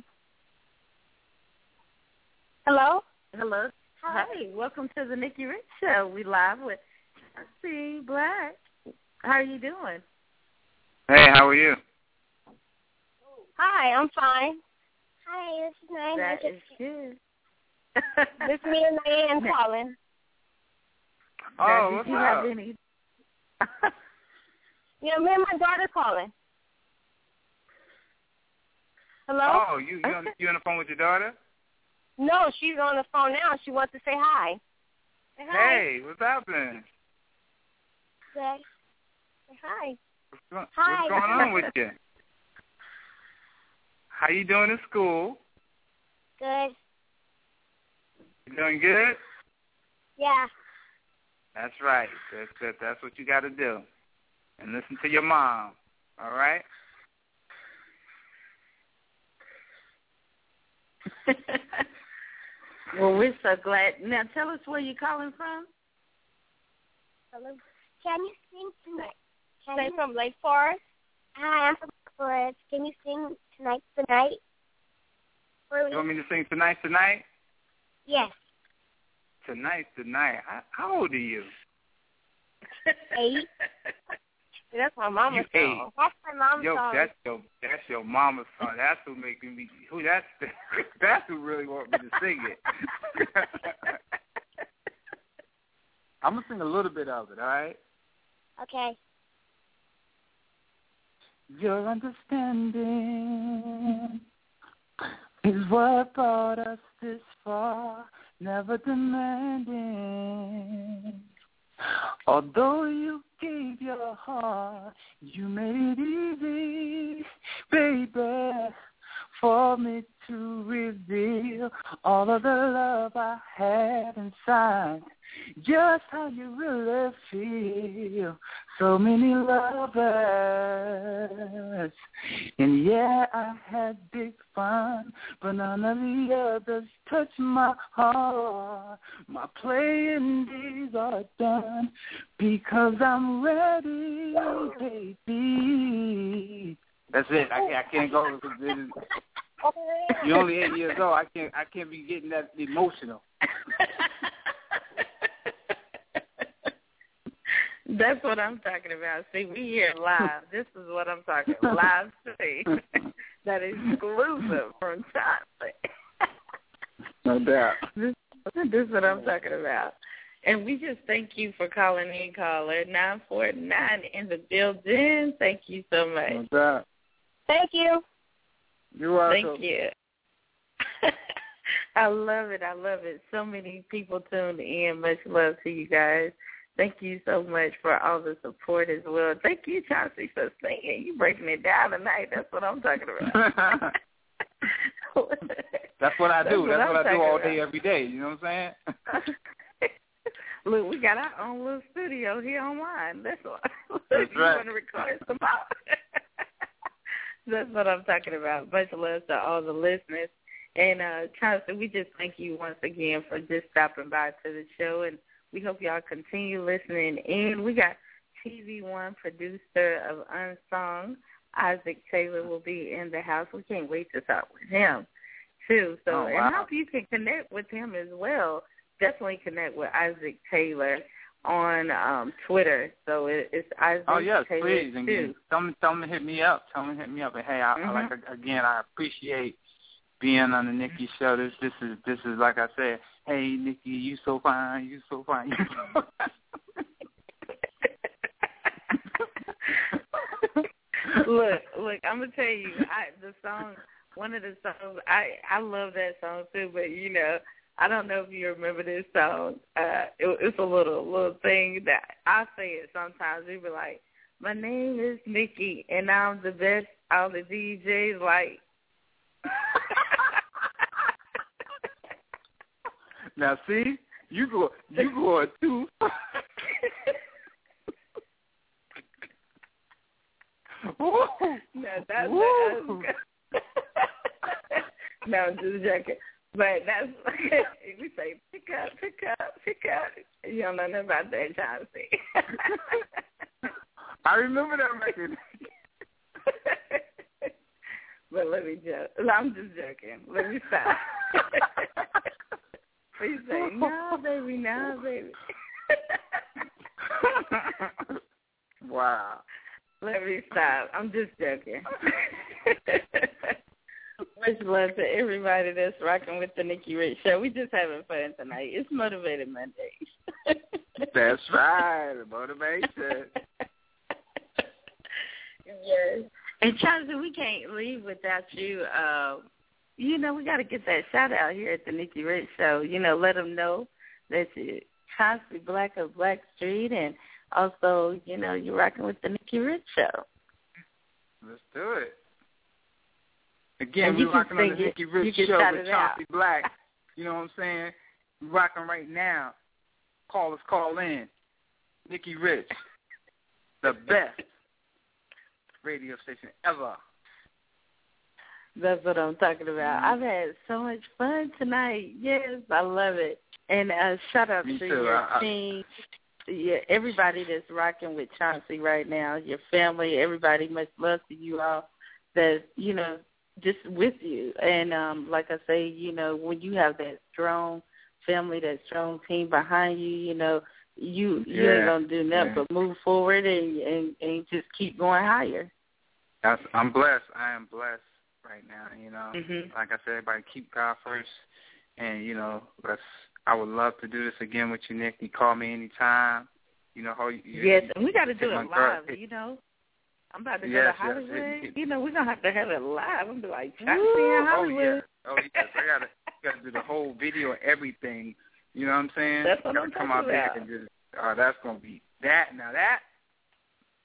Hello. Hello. Hi. Welcome to the Nikki Rich Show. We live with Chelsea Black. How are you doing? Hey, how are you? Hi, I'm fine. Hi, this is Diane. That is good. This is me and Diane calling. Oh, what's up? Me and my daughter calling. Hello? Oh, you on the phone with your daughter? No, she's on the phone now. She wants to say hi. Say hi. Hey, what's happening? Say hi. What's going on with you? How you doing in school? Good. You doing good? Yeah. That's right. That's what you got to do. And listen to your mom, all right? Well, we're so glad. Now, tell us where you're calling from. Hello. Can you sing tonight? I'm from Lake Forest. Hi, I'm from Lake Forest. Can you sing Tonight's the Night? You want me to sing Tonight's the Night? Yes. Tonight's the night. How old are you? 8. That's my mama's song. That's my mama's song. That's your mama's song. That's who making me. That's who really want me to sing it. I'm gonna sing a little bit of it. All right. Okay. Your understanding is what brought us this far, never demanding. Although you gave your heart. You made it easy, baby, for me to reveal all of the love I have inside. Just how you really feel. So many lovers. And yeah, I had big fun, but none of the others touched my heart. My playing days are done because I'm ready, baby. That's it. I can't go. You're only 8 years old. I can't be getting that emotional. That's what I'm talking about. See, we here live. This is what I'm talking about. Live stream. That is exclusive from Chauncey. No doubt. This is what I'm talking about. And we just thank you for calling in, caller 949 in the building. Thank you so much. No doubt. Thank you. You're welcome. Thank you. I love it. I love it. So many people tuned in. Much love to you guys. Thank you so much for all the support as well. Thank you, Chauncey, for singing. You breaking it down tonight. That's what I'm talking about. That's what I do. That's what I do all day, about. every day. You know what I'm saying? Look, we got our own little studio here online. That's why. That's you right. want to record some out. That's what I'm talking about. Much love to all the listeners. And, Chauncey, we just thank you once again for just stopping by to the show. And we hope y'all continue listening in. We got TV One producer of Unsung, Isaac Taylor, will be in the house. We can't wait to talk with him, too. So, And I hope you can connect with him as well. Definitely connect with Isaac Taylor on Twitter. So it's Isaac Taylor, please. too. And tell them to hit me up. And hey, I appreciate being on the Nikki show. This is like I said. Hey, Nikki, you so fine. You so fine. Look, I'm gonna tell you, one of the songs, I love that song too. But you know, I don't know if you remember this song. It's a little thing that I say it sometimes. We be like, my name is Nikki, and I'm the best. All the DJs like. Now see, you go too. No, that's no, I'm just joking. But that's we say pick up. You don't know nothing about that, Chauncey. I remember that record. But let me joke. I'm just joking. Let me stop. Please say, no, baby. Wow. Let me stop. I'm just joking. Much love to everybody that's rocking with the Nikki Rich Show. We just having fun tonight. It's Motivated Mondays. That's right. Motivation. Yes. And Chauncey, we can't leave without you. You know, we got to get that shout out here at the Nikki Rich Show. You know, let them know that you're Chauncey Black of Blackstreet, and also, you know, you're rocking with the Nikki Rich Show. Let's do it. Again, we're rocking on the Nikki Rich Show with Chauncey Black. You know what I'm saying? We're rocking right now. Call in. Nikki Rich, the best radio station ever. That's what I'm talking about. I've had so much fun tonight. Yes, I love it. And shout out to your team, everybody that's rocking with Chauncey right now, your family, everybody. Much love to you all that's, you know, just with you. And like I say, you know, when you have that strong family, that strong team behind you, you know, you ain't going to do nothing but move forward and just keep going higher. I'm blessed. I am blessed right now, you know. Like I said, everybody keep God first. And, you know, I would love to do this again with you, Nick. You call me anytime. You know how yes, and we got to do it live, you know. I'm about to go to Hollywood. Yes. You know, we're going to have it live. I'm going to be like, Chauncey in Hollywood. Oh, yes. I got to do the whole video and everything. You know what I'm saying? That's what I'm come talking out about. there and just, that's going to be that. Now that,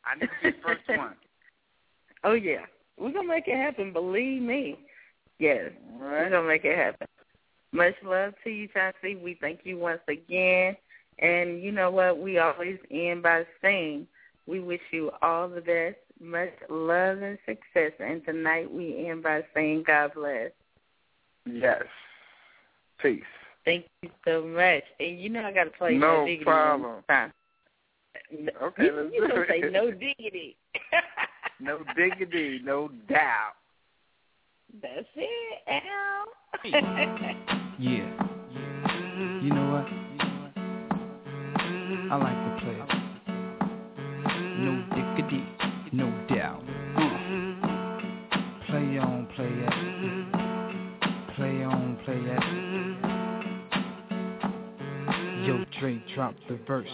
I need to be the first one. Oh, yeah. We're going to make it happen, believe me. Yes, We're going to make it happen. Much love to you, Chauncey. We thank you once again. And you know what? We always end by saying we wish you all the best, much love and success. And tonight we end by saying God bless. Yes. Peace. Thank you so much. And you know I got to play No diggity. problem. Okay, You don't say no diggity. No diggity, no doubt. That's it, Al. Yeah. You know what? I like to play it. No diggity, no doubt. Play on, play it. Play on, play it. Yo, Dre, drop the verse.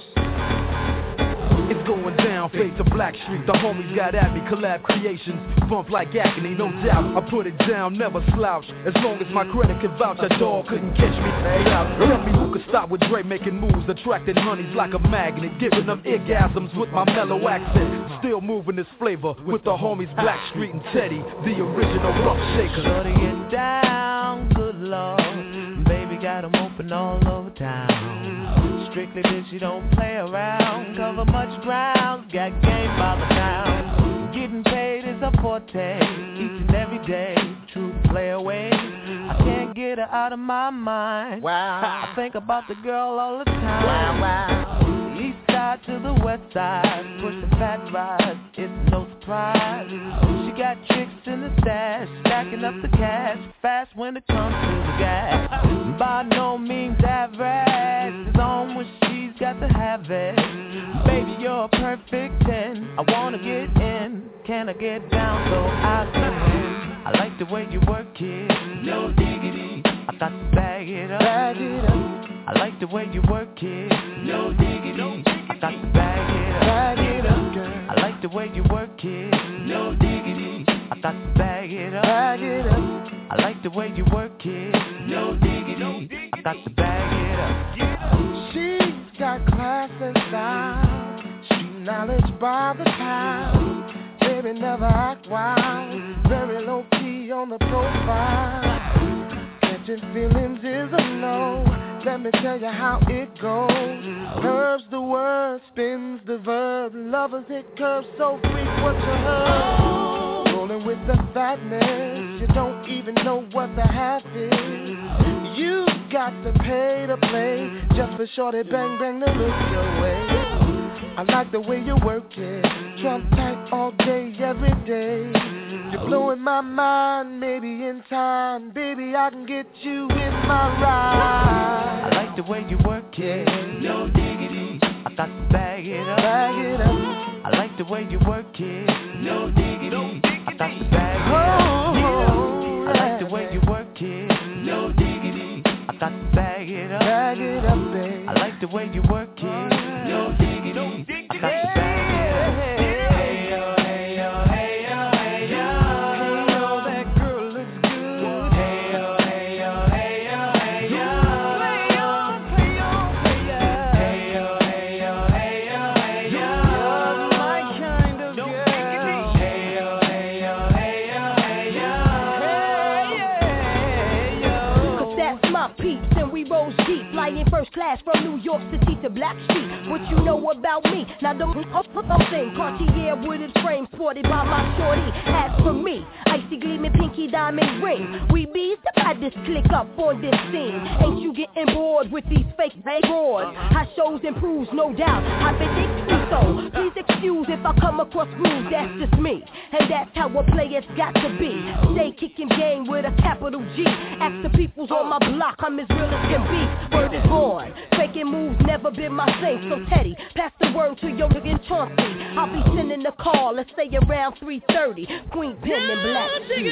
It's going down, face to Black Street. The homies got at me, collab creations. Bump like agony, no doubt. I put it down, never slouch. As long as my credit can vouch, a dog couldn't catch me. Tell me who could stop with Dre making moves, attracting honeys like a magnet, giving them orgasms with my mellow accent. Still moving this flavor with the homies Black Street and Teddy, the original rough shaker. Shorty get down, good lord. Baby got 'em open all over town. Strictly bitch, you don't play around. Cover much ground, got game by the town. Getting paid is a forte, each and every day. True play away, I can't get her out of my mind. Wow, I think about the girl all the time. Wow. East side to the west side, pushing fat rides, it's no surprise. She got chicks in the stash, stacking up the cash, fast when it comes to the gas. By no means average, it's on when she's got to have it. Baby, you're a perfect 10, I wanna get in, can I get down so I can win? I like the way you work it, no diggity, I got to bag it up, bag it up. I like the way you work it, no diggity, I got to bag it up, bag it up, girl. I like the way you work it, no diggity, I got to bag it up, bag it up. I like the way you work it, no diggity, I got to bag it up. She's got class and style, street knowledge by the pound. Baby never act wild, very low key on the profile. Catching feelings is a no. Let me tell you how it goes. Curves the word, spins the verb. Lovers hit curves so freak what you heard. Rolling with the fatness, you don't even know what the half is. You got to pay to play, just for shorty bang bang to look your way. I like the way you work it, trump tight all day, every day. You're blowing my mind, maybe in time, baby, I can get you in my ride. I like the way you work it, no diggity, I got to bag it up, bag it up. I like the way you work it, no diggity, I got to bag it up. I like the way you work it, no diggity, I got to bag it up, babe. I like the way you work it, no diggity, I got to bag it up. First class from New York City to Black Street. What you know about me? Now don't thing. Cartier with its frame sported by my shorty. As for me, icy gleaming pinky diamond ring. We bees to buy this click up on this scene. Ain't you getting bored with these fake broads? High shows improves, no doubt. I've been thinking so. Please excuse if I come across rude. That's just me, and that's how a player's got to be. Stay kicking game with a capital G. Ask the peoples on my block, I'm as real as can be. Word is born. Faking moves never been my thing. So Teddy, pass the word to your nigga Chauncey. I'll be sending the call. Let's say around 3:30. Queen Pen and Black Street. I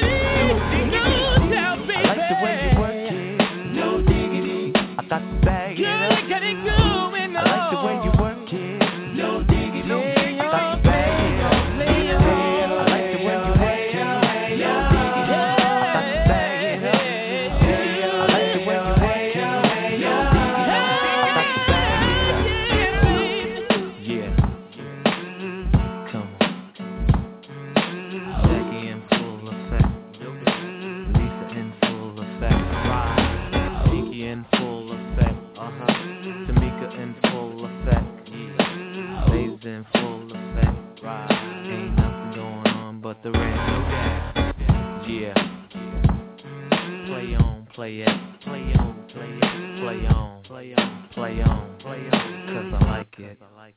like the way you work it, no diggity, I got to bag it up. I like the way you work it, no diggity, I got to bag it up. I like the way you work it, no diggity, I got to bag it up. I like the way you work it, no diggity, I got to bag it up. Yeah, come on.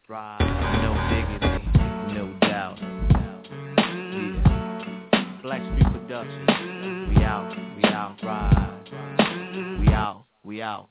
No diggity, no doubt. Yeah. Black Street Productions. We out, ride. We out.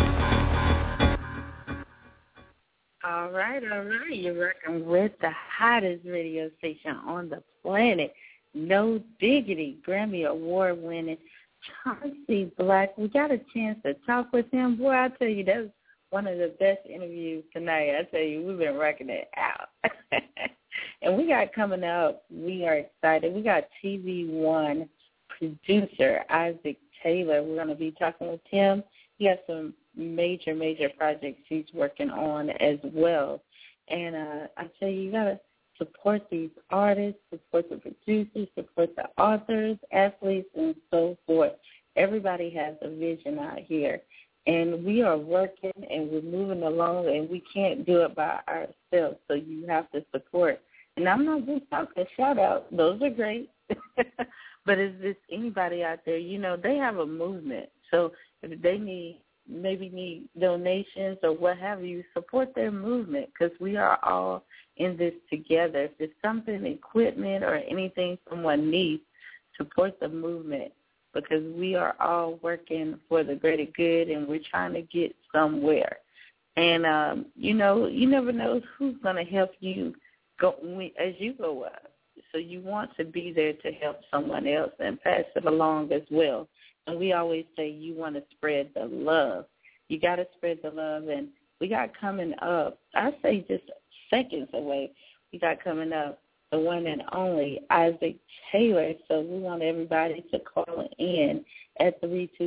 All right. You're working with the hottest radio station on the planet. No Diggity, Grammy Award-winning Chauncey Black. We got a chance to talk with him. Boy, I tell you, that was one of the best interviews tonight. I tell you, we've been rocking it out. And we got coming up, we are excited. We got TV One producer Isaac Taylor. We're going to be talking with him. He has some major projects he's working on as well. And I tell you, you got to support these artists, support the producers, support the authors, athletes, and so forth. Everybody has a vision out here. And we are working and we're moving along, and we can't do it by ourselves, so you have to support. And I'm not just talking shout-out. Those are great. But is this anybody out there, you know, they have a movement. So if they need donations or what have you, support their movement, because we are all in this together. If there's something, equipment or anything someone needs, support the movement, because we are all working for the greater good, and we're trying to get somewhere. And, you know, you never know who's going to help you go as you go up. So you want to be there to help someone else and pass it along as well. And we always say you want to spread the love. You got to spread the love. And we got coming up, I say just seconds away, we got coming up the one and only Isaac Taylor. So we want everybody to call in at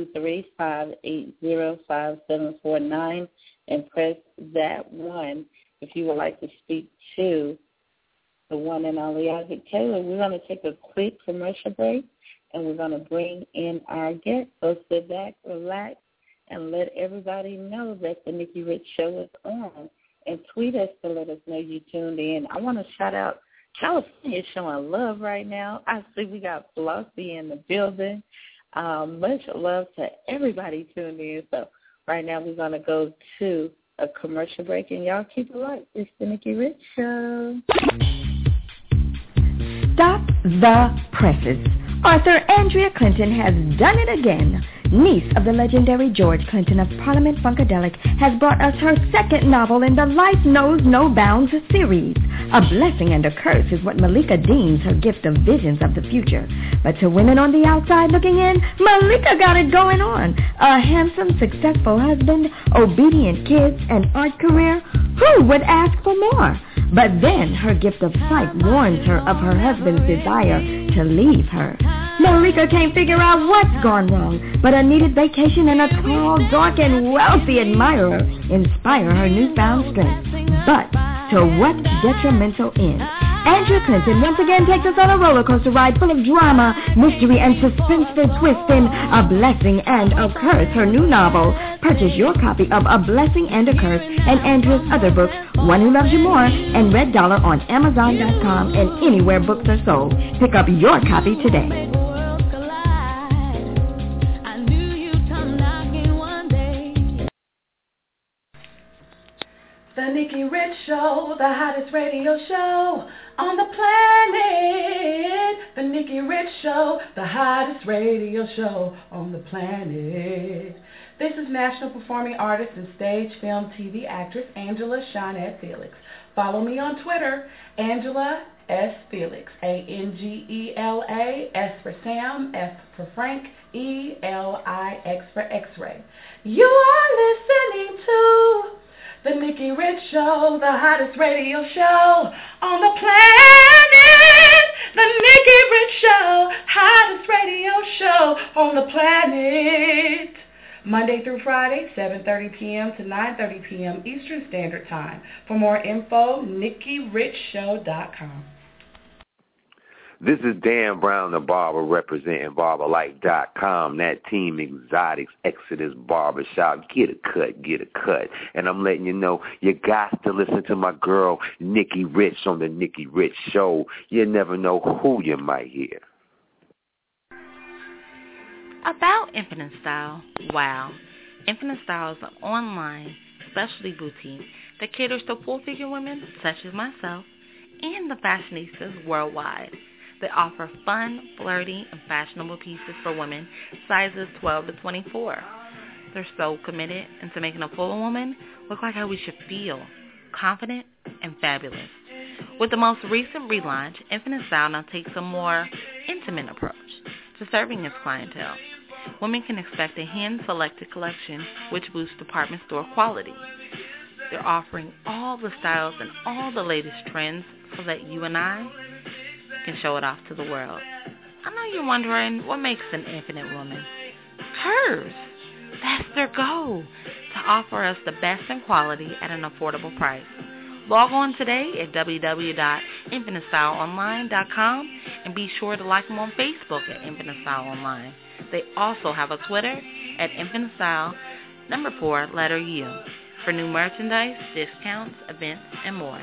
323-580-5749 and press that 1 if you would like to speak to the one and only Isaac Taylor. We're going to take a quick commercial break, and we're going to bring in our guest. So sit back, relax, and let everybody know that the Nikki Rich Show is on. And tweet us to let us know you tuned in. I want to shout out California showing love right now. I see we got Flossie in the building. Much love to everybody tuned in. So right now we're going to go to a commercial break, and y'all keep it right. It's the Nikki Rich Show. Stop the presses. Author Andrea Clinton has done it again. Niece of the legendary George Clinton of Parliament Funkadelic has brought us her second novel in the Life Knows No Bounds series. A blessing and a curse is what Malika deems her gift of visions of the future. But to women on the outside looking in, Malika got it going on. A handsome, successful husband, obedient kids, an art career. Who would ask for more? But then her gift of sight warns her of her husband's desire to leave her. Malika can't figure out what's gone wrong, but a needed vacation and a tall, dark, and wealthy admirer inspire her newfound strength. But to what detrimental end? Andrea Clinton once again takes us on a roller coaster ride full of drama, mystery, and suspenseful twist in A Blessing and a Curse, her new novel. Purchase your copy of A Blessing and a Curse and Andrea's other books, One Who Loves You More and Red Dollar, on Amazon.com and anywhere books are sold. Pick up your copy today. The Nikki Rich Show, the hottest radio show on the planet. The Nikki Rich Show, the hottest radio show on the planet. This is national performing artist and stage, film, TV actress Angela Shawnette Felix. Follow me on Twitter, Angela S. Felix, Angela, S for Sam, F for Frank, ELIX for X-ray. You are listening to The Nikki Rich Show, the hottest radio show on the planet. The Nikki Rich Show, hottest radio show on the planet. Monday through Friday, 7:30 p.m. to 9:30 p.m. Eastern Standard Time. For more info, NikkiRichShow.com. This is Dan Brown, the barber, representing BarberLife.com, that Team Exotics Exodus Barbershop. Get a cut, get a cut. And I'm letting you know, you got to listen to my girl, Nikki Rich, on the Nikki Rich Show. You never know who you might hear. About Infinite Style. Wow. Infinite Style is an online specialty boutique that caters to full-figure women such as myself and the fashionistas worldwide. They offer fun, flirty, and fashionable pieces for women sizes 12 to 24. They're so committed into making a full woman look like how we should feel, confident and fabulous. With the most recent relaunch, Infinite Style now takes a more intimate approach to serving its clientele. Women can expect a hand-selected collection which boosts department store quality. They're offering all the styles and all the latest trends so that you and I can show it off to the world. I know you're wondering what makes an Infinite woman. Hers. That's their goal, to offer us the best in quality at an affordable price. Log on today at www.infinitestyleonline.com and be sure to like them on Facebook at Infinite Style Online. They also have a Twitter at Infinite Style, 4U, for new merchandise, discounts, events, and more.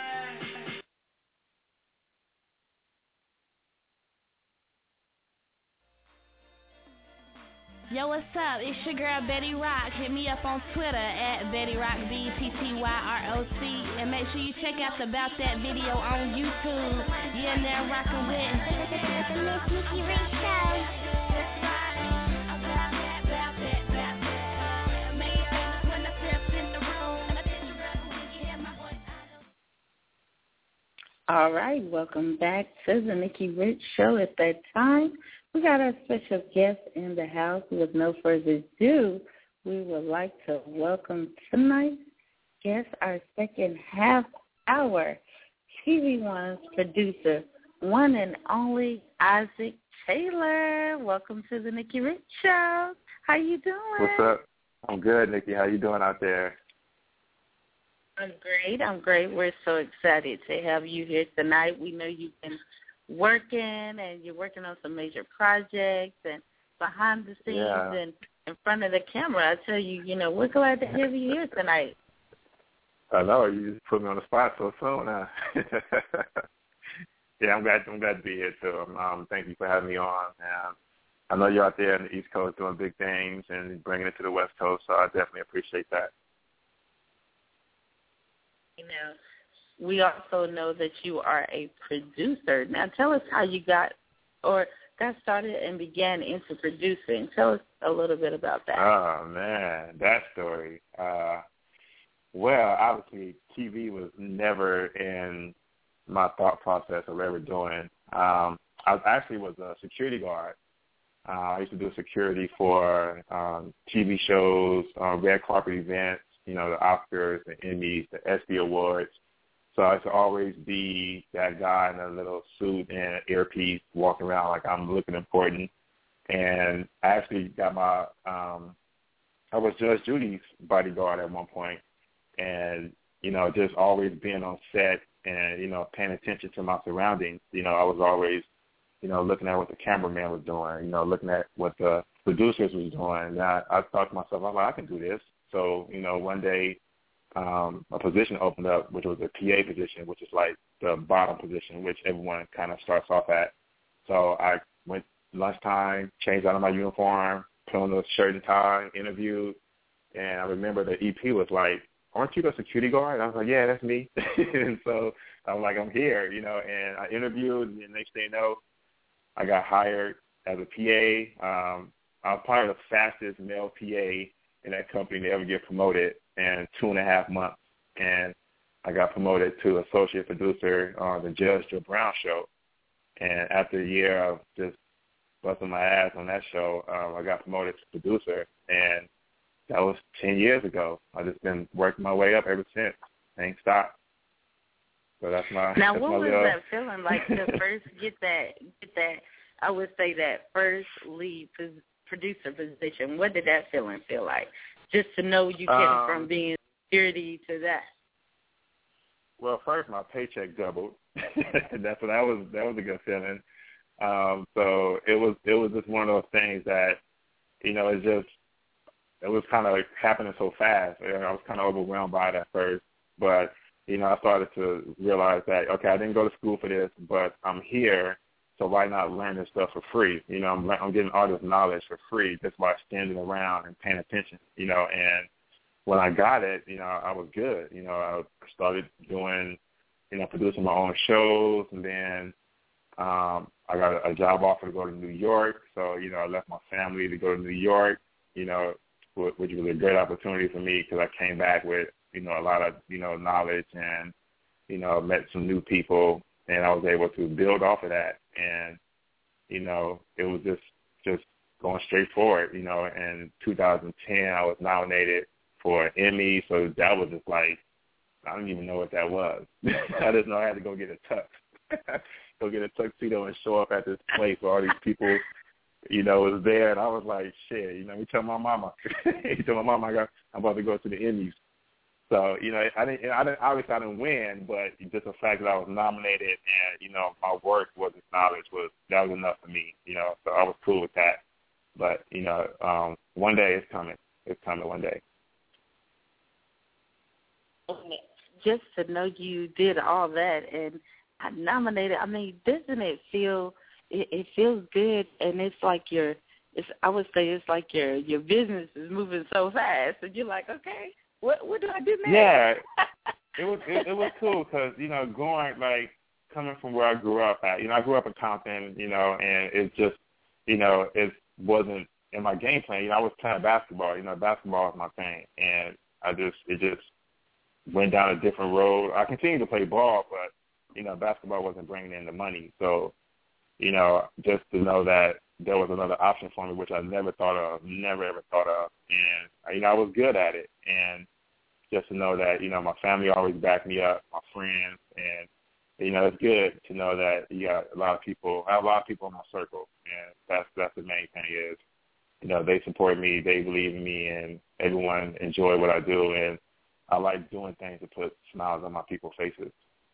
Yo, what's up? It's your girl Betty Rock. Hit me up on Twitter at Betty Rock, BETTYROC, and make sure you check out the About That video on YouTube. You in there rocking with the Miss Nikki Rich Show. All right, welcome back to the Nikki Rich Show. At that time, we got our special guest in the house. With no further ado, we would like to welcome tonight's guest, our second half hour, TV One's producer, one and only Isaac Taylor. Welcome to the Nikki Rich Show. How you doing? What's up? I'm good, Nikki. How you doing out there? I'm great. We're so excited to have you here tonight. We know you've been working, and you're working on some major projects and behind the scenes and in front of the camera. I tell you, we're glad to have you here tonight. I know, you just put me on the spot so soon. Yeah, I'm glad to be here too. Thank you for having me on. I know you're out there on the East Coast doing big things and bringing it to the West Coast, so I definitely appreciate that. We also know that you are a producer. Now, tell us how you got started and began into producing. Tell us a little bit about that. Oh, man, that story. Well, obviously, TV was never in my thought process of ever doing. I actually was a security guard. I used to do security for TV shows, red carpet events, the Oscars, the Emmys, the ESPY Awards. So I used to always be that guy in a little suit and earpiece walking around like I'm looking important. And I actually got I was Judge Judy's bodyguard at one point. And, just always being on set and, paying attention to my surroundings. I was always, looking at what the cameraman was doing, looking at what the producers was doing. And I thought to myself, I can do this. So, one day a position opened up, which was a PA position, which is like the bottom position, which everyone kind of starts off at. So I went lunchtime, changed out of my uniform, put on a shirt and tie, interviewed, and I remember the EP was like, aren't you the security guard? And I was like, yeah, that's me. And so I'm like, I'm here, and I interviewed, and the next thing you know, I got hired as a PA. I was probably the fastest male PA in that company to ever get promoted in 2.5 months. And I got promoted to associate producer on the Judge Joe Brown show. And after a year of just busting my ass on that show, I got promoted to producer. And that was 10 years ago. I've just been working my way up ever since. Ain't stopped. So that's my Now, that's what my was little... that feeling like to first get that, I would say that first lead producer position? What did that feeling feel like? Just to know you getting from being security to that. Well, first my paycheck doubled. That was a good feeling. So it was just one of those things that, it was kind of like happening so fast. I was kind of overwhelmed by it at first, but I started to realize that, okay, I didn't go to school for this, but I'm here, so why not learn this stuff for free? I'm getting all this knowledge for free just by standing around and paying attention, and when I got it, I was good. I started doing, producing my own shows, and then I got a job offer to go to New York. So, I left my family to go to New York, which was a great opportunity for me because I came back with, a lot of, knowledge and, met some new people, and I was able to build off of that. And, it was just going straight forward. In 2010, I was nominated for an Emmy, so that was just like, I don't even know what that was. I just know I had to go get a tux. Go get a tuxedo and show up at this place where all these people, was there, and I was like, shit, let me tell my mama. Tell my mama I'm about to go to the Emmys. So, obviously I didn't win, but just the fact that I was nominated and, my work was acknowledged that was enough for me, so I was cool with that. But, one day it's coming. It's coming one day. Just to know you did all that and I nominated, doesn't it feel, it feels good, and it's like I would say it's like your business is moving so fast, and you're like, okay, what do I do next? Yeah, it was cool because, coming from where I grew up at, I grew up in Compton, and it just, it wasn't in my game plan. I was playing basketball, basketball is my thing, and it just went down a different road. I continued to play ball, but, basketball wasn't bringing in the money. So, just to know that there was another option for me, which I never thought of, never ever thought of. And, I was good at it. And just to know that, my family always backed me up, my friends. And, it's good to know that you got I have a lot of people in my circle. And that's the main thing is, they support me, they believe in me, and everyone enjoy what I do. And I like doing things to put smiles on my people's faces.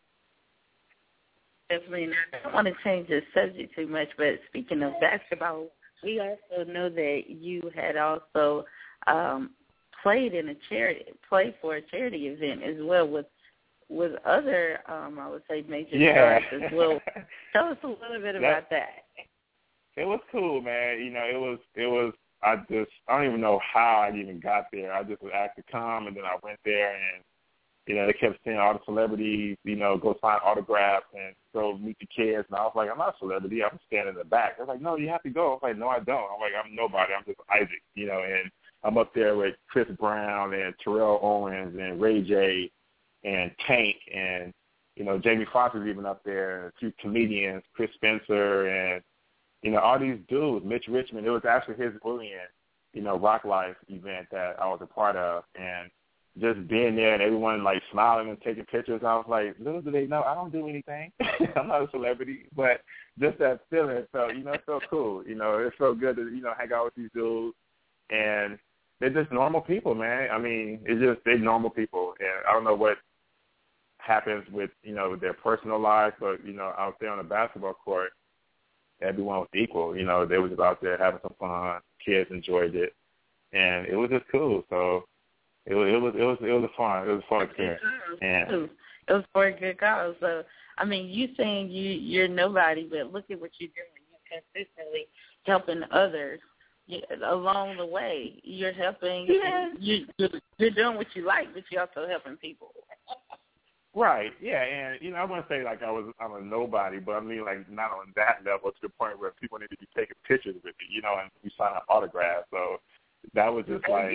Definitely. And I don't want to change the subject too much, but speaking of basketball, we also know that you had also played for a charity event as well with other, I would say, major stars as well. Tell us a little bit about that. It was cool, man. It was. I don't even know how I even got there. I just was asked to come, and then I went there, and they kept saying all the celebrities, go sign autographs and go meet the kids. And I was like, I'm not a celebrity. I'm standing in the back. They're like, no, you have to go. I was like, no, I don't. I'm like, I'm nobody. I'm just Isaac, and I'm up there with Chris Brown and Terrell Owens and Ray J and Tank and, Jamie Foxx is even up there, a few comedians, Chris Spencer and, all these dudes, Mitch Richmond. It was actually his bullying, Rock Life event that I was a part of. And just being there and everyone, smiling and taking pictures, I was like, little do they know, I don't do anything. I'm not a celebrity. But just that feeling felt, it felt cool. It felt good to, hang out with these dudes. And they're just normal people, man. They're normal people. And I don't know what happens with, their personal lives, but, out there on the basketball court, everyone was equal. They were just out there having some fun. Kids enjoyed it. And it was just cool. So it was fun. It was a fun experience. And it was for a good cause. So, you saying you're nobody, but look at what you're doing. You're consistently helping others along the way. You're helping. You're doing what you like, but you're also helping people. Right, yeah, and, I wouldn't say, I'm a nobody, but not on that level to the point where people need to be taking pictures with me, and we sign an autograph. So that was just I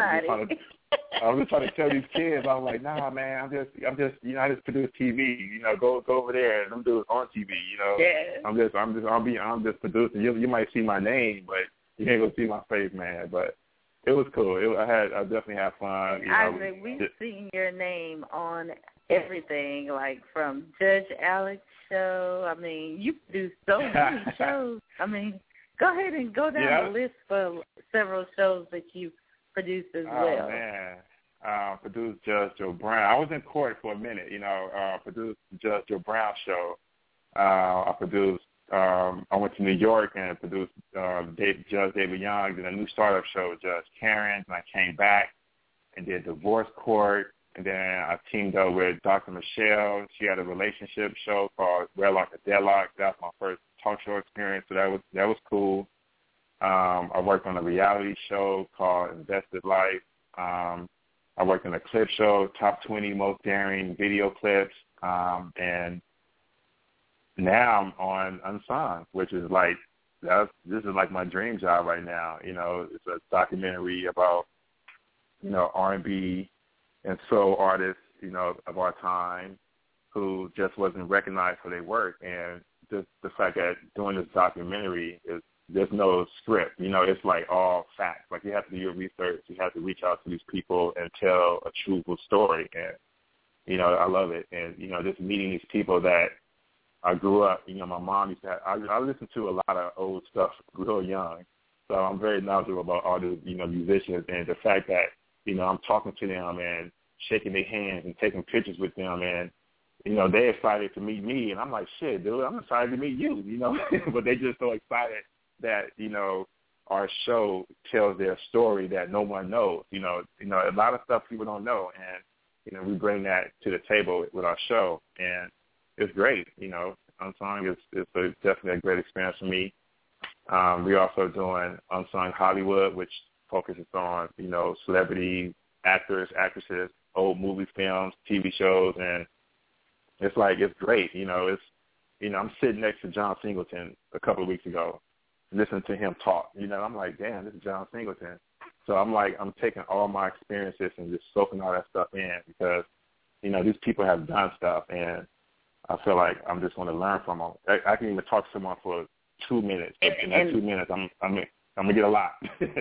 was just trying to tell these kids, I was like, nah, man, I'm just, I just produce TV, go over there and them dudes on TV, Yeah. I'm just producing. You might see my name, but you ain't gonna see my face, man. But it was cool. I definitely had fun. We've seen your name on everything, from Judge Alex show. You produce so many shows. Go ahead and go down the list for several shows that you produce as well. Oh, man. Produced Judge Joe Brown. I was in court for a minute, produced Judge Joe Brown show. I produced, I went to New York and produced Judge David Young, did a new startup show, Judge Karen, and I came back and did Divorce Court. And then I teamed up with Dr. Michelle. She had a relationship show called Wedlock or Deadlock. That was my first talk show experience, so that was cool. I worked on a reality show called Invested Life. I worked in a clip show, top 20 most daring video clips, and now I'm on Unsung, which is like, this is like my dream job right now. You know, it's a documentary about, you know, R&B and soul artists, you know, of our time who just wasn't recognized for their work. And the fact that doing this documentary there's no script. You know, it's like all facts. Like, you have to do your research. You have to reach out to these people and tell a truthful story. And, you know, I love it. And, you know, just meeting these people that I grew up, you know, my mom used to have, I listened to a lot of old stuff real young. So I'm very knowledgeable about all the, you know, musicians, and the fact that, you know, I'm talking to them and shaking their hands and taking pictures with them, and, you know, they're excited to meet me, and I'm like, shit, dude, I'm excited to meet you, you know. But they're just so excited that, you know, our show tells their story that no one knows. You know, a lot of stuff people don't know, and, you know, we bring that to the table with our show, and it's great. You know, Unsung is definitely a great experience for me. We're also doing Unsung Hollywood, which focuses on, you know, celebrity actors, actresses, old movie films, TV shows, and it's like, it's great. You know, I'm sitting next to John Singleton a couple of weeks ago, listening to him talk. You know, I'm like, damn, this is John Singleton. So I'm taking all my experiences and just soaking all that stuff in, because, you know, these people have done stuff, and I feel like I'm just going to learn from them. I can even talk to someone for 2 minutes. But in that 2 minutes, I'm going to get a lot.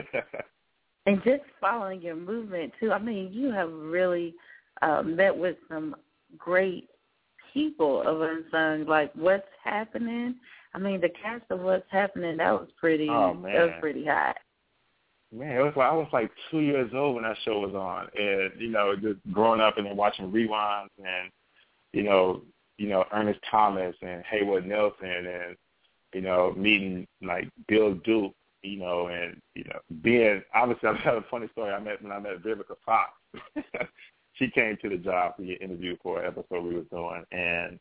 And just following your movement, too, I mean, you have really met with some great people of Unsung, like What's Happening. I mean, the cast of What's Happening, that was pretty hot. Man, I was like 2 years old when that show was on. And, you know, just growing up and then watching reruns and, you know, Ernest Thomas and Haywood Nelson and, you know, meeting like Bill Duke, you know, and, you know, being, obviously, I've had a funny story. When I met Vivica Fox. She came to the job to get interviewed for an episode we was doing, and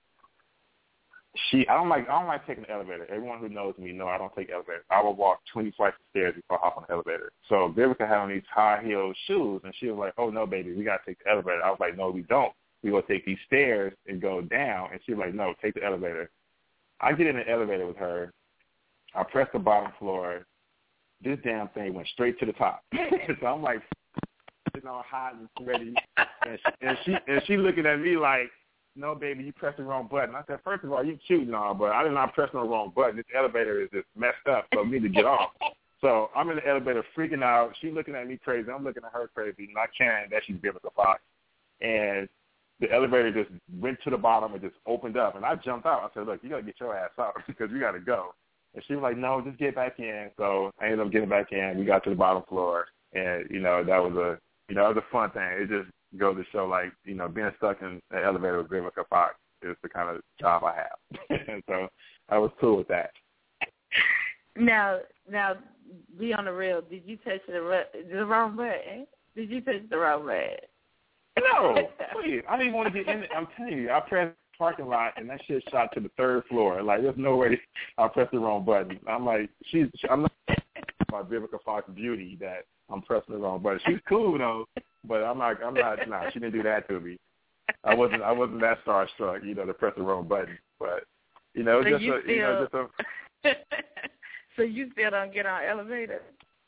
I don't like taking the elevator. Everyone who knows me know I don't take elevators. I will walk 20 flights of stairs before I hop on the elevator. So Vivica had on these high-heeled shoes, and she was like, oh, no, baby, we got to take the elevator. I was like, no, we don't. We will take these stairs and go down. And she was like, no, take the elevator. I get in the elevator with her. I press the bottom floor. This damn thing went straight to the top. So I'm like, sitting all hot and ready. And she looking at me like, no, baby, you pressed the wrong button. I said, first of all, you cute and all, but I did not press the wrong button. This elevator is just messed up, so I need to get off. So I'm in the elevator freaking out. She's looking at me crazy. I'm looking at her crazy, not caring that she's Vivica Fox. And the elevator just went to the bottom and just opened up. And I jumped out. I said, look, you got to get your ass out because we got to go. And she was like, no, just get back in. So I ended up getting back in. We got to the bottom floor. And, you know, that was a fun thing. It just goes to show, like, you know, being stuck in the elevator with Vivica Fox is the kind of job I have. And so I was cool with that. Now, be on the real. Did you touch the wrong button? Did you touch the wrong button? No, please. I didn't want to get in it. I'm telling you, I pressed parking lot, and that shit shot to the third floor. Like, there's no way I pressed the wrong button. I'm like, I'm not my Vivica Fox beauty that I'm pressing the wrong button. She's cool though, but I'm not. Nah, she didn't do that to me. I wasn't that starstruck, you know, to press the wrong button. But you know, So you still don't get on elevators?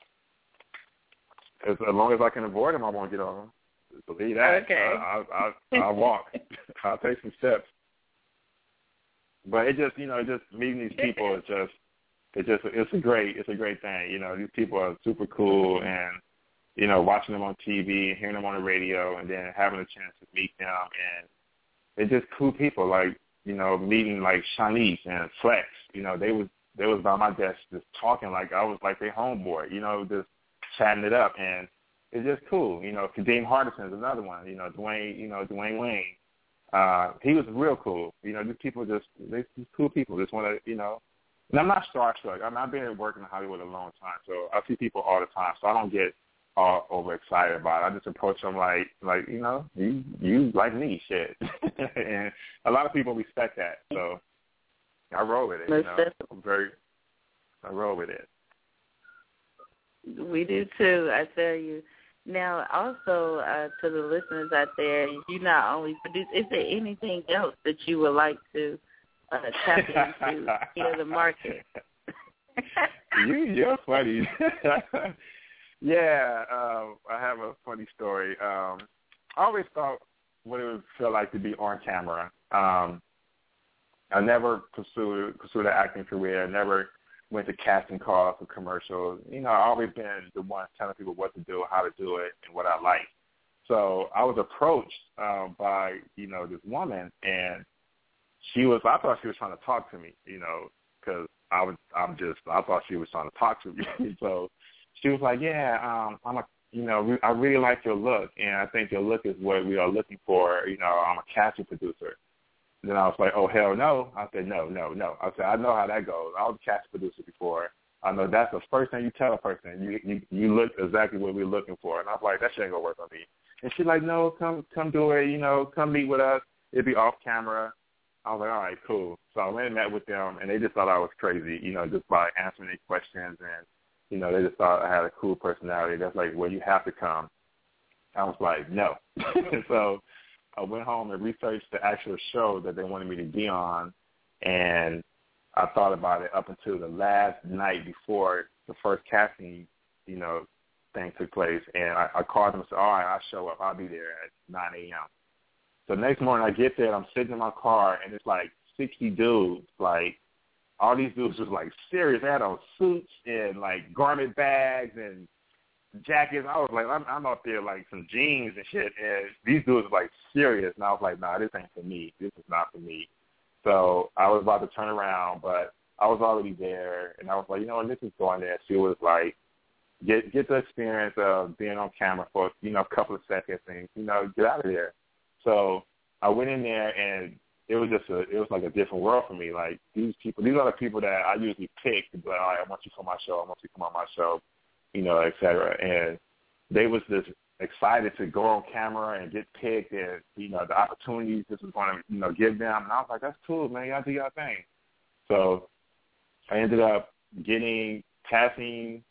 As long as I can avoid them, I won't get on them. Believe that. Okay. I'll walk. I'll take some steps. But it just, you know, just meeting these people it's a great thing. You know, these people are super cool, and you know, watching them on TV and hearing them on the radio, and then having a chance to meet them, and they're just cool people. Like, you know, meeting like Shanice and Flex. You know, they was by my desk just talking like I was like their homeboy. You know, just chatting it up, and it's just cool. You know, Kadeem Hardison's another one. You know, Dwayne Wayne. He was real cool. You know, these people they're cool people. Just want to, you know. And I'm not starstruck. I mean, I've been working in Hollywood a long time, so I see people all the time. So I don't get all overexcited about it. I just approach them like you know, you like me, shit. And a lot of people respect that. So I roll with it. You know, I roll with it. We do too. I tell you, Now, also to the listeners out there, you not only produce. Is there anything else that you would like to tap into the market? You're funny. Yeah, I have a funny story. I always thought what it would feel like to be on camera. I never pursued an acting career. I never went to casting calls for commercials. I've always been the one telling people what to do, how to do it, and what I like. So I was approached by, this woman, and I thought she was trying to talk to me, because I thought she was trying to talk to me. So she was like, yeah, I really like your look, and I think your look is what we are looking for. I'm a casting producer. Then I was like, oh, hell no. I said, no. I said, I know how that goes. I was a casting producer before. I know that's the first thing you tell a person. You look exactly what we're looking for. And I was like, that shit ain't going to work on me. And she's like, no, come do it. Come meet with us. It'll be off camera. I was like, all right, cool. So I went and met with them, and they just thought I was crazy, just by answering their questions. And, they just thought I had a cool personality. That's like, well, you have to come. I was like, no. So I went home and researched the actual show that they wanted me to be on, and I thought about it up until the last night before the first casting, thing took place. And I called them and said, all right, I'll show up. I'll be there at 9 a.m. So the next morning I get there, I'm sitting in my car, and it's like 60 dudes. Like, all these dudes was like serious. They had on suits and like garment bags and jackets. I was like, I'm out there like some jeans and shit, and these dudes were like serious, and I was like, nah, this ain't for me. This is not for me. So I was about to turn around, but I was already there, and I was like, this is going there, see what it's like, get the experience of being on camera for a couple of seconds, and get out of there. So I went in there, and it was like a different world for me. Like, these are the people that I usually pick to be like, all right, I want you to come on my show, I want you to come on my show, et cetera. And they was just excited to go on camera and get picked, and, the opportunities this was going to, give them. And I was like, that's cool, man. Y'all do your thing. So I ended up passing.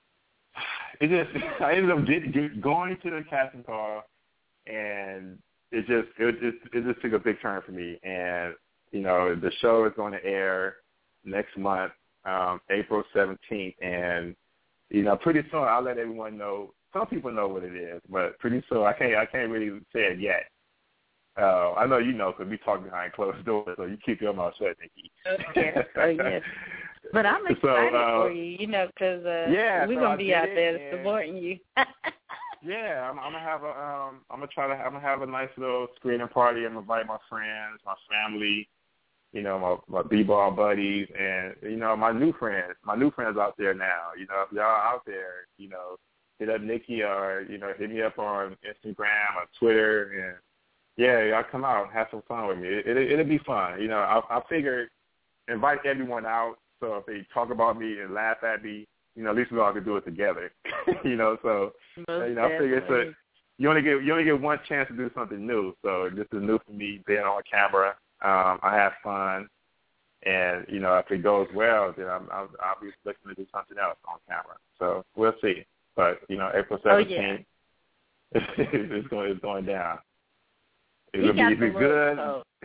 I ended up going to the casting call, and it just took a big turn for me. And, the show is going to air next month, April 17th, and pretty soon I'll let everyone know. Some people know what it is, but pretty soon I can't really say it yet. I know because we talk behind closed doors, so you keep your mouth shut, Nikki. Yes. But I'm excited for you, because we're gonna be out there supporting you. Yeah, I'm gonna have a nice little screening party. I'm gonna invite my friends, my family, my b-ball buddies, and my new friends out there now. If y'all out there, hit up Nikki or hit me up on Instagram or Twitter, and y'all come out and have some fun with me. It'll be fun. I figured invite everyone out, so if they talk about me and laugh at me, at least we all can do it together. So I figure you only get one chance to do something new. So this is new for me, being on camera. I have fun, and if it goes well, then I'll be looking to do something else on camera. So we'll see. But April 17th, it's going down. It'll be good.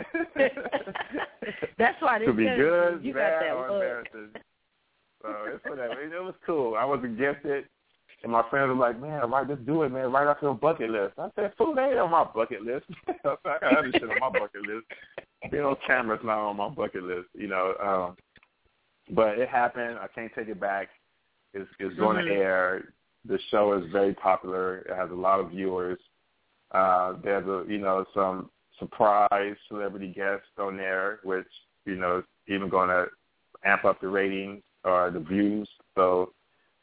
That's why it'll be good, you bad, got or embarrassing. So it's whatever. It was cool. I wasn't gifted. And my friends were like, man, just do it, man. Right off your bucket list. I said, food ain't on my bucket list. I got other shit on my bucket list. Being on camera's not on my bucket list, But it happened. I can't take it back. It's going to air. The show is very popular. It has a lot of viewers. There's some surprise celebrity guests on there, which, is even going to amp up the ratings or the views. So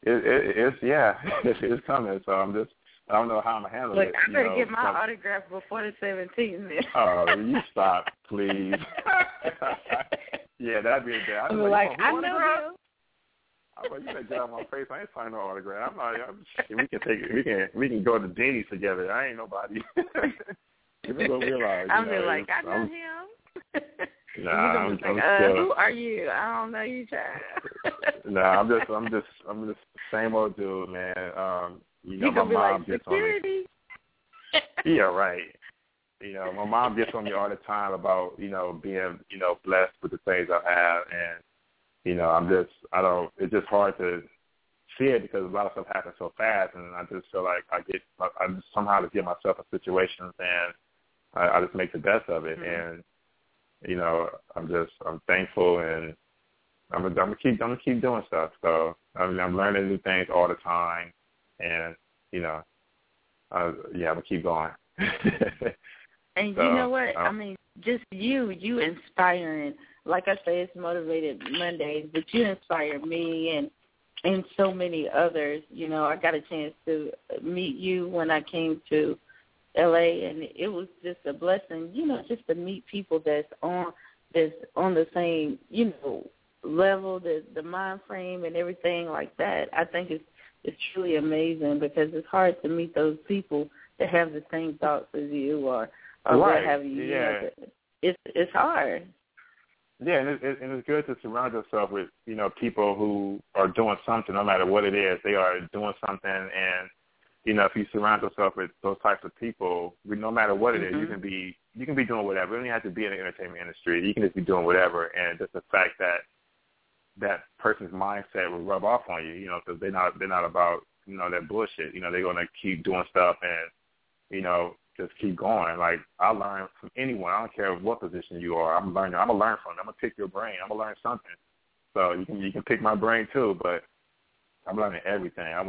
it's coming. So I don't know how I'm going to handle it. I better get my autograph before the 17th. Oh, you stop, please. Yeah, that'd be a day. I know you. I'm like, you better get out of my face. I ain't signing no autograph. We can go to Denny's together. I ain't nobody. You're gonna realize. I'm just like, I know him. Nah, I'm still. Who are you? I don't know you, child. Nah, I'm just the same old dude, man. You my gonna be mom like, gets security? on me. Yeah, right. My mom gets on me all the time about, being, blessed with the things I have. And, it's just hard to see it because a lot of stuff happens so fast. And I just feel like I just somehow to get myself in situations and I just make the best of it. Mm-hmm. And, I'm thankful and I'm gonna keep doing stuff. So, I'm learning new things all the time. And, I'm gonna keep going. And so, you know what? Just you inspiring. Like I say, it's Motivated Mondays, but you inspire me and so many others. I got a chance to meet you when I came to L.A., and it was just a blessing, just to meet people that's on the same, level, the mind frame and everything like that. I think it's truly amazing because it's hard to meet those people that have the same thoughts as you or right. what have you. Yeah. It's hard. Yeah, and it's good to surround yourself with, people who are doing something, no matter what it is. They are doing something, and, if you surround yourself with those types of people, no matter what it is, you can be doing whatever. You don't even have to be in the entertainment industry. You can just be doing whatever, and just the fact that person's mindset will rub off on you, because they're not about, that bullshit. They're going to keep doing stuff and, just keep going. Like, I learn from anyone. I don't care what position you are. I'm going to learn from them. I'm going to pick your brain. I'm going to learn something. So you can pick my brain too, but I'm learning everything. I'm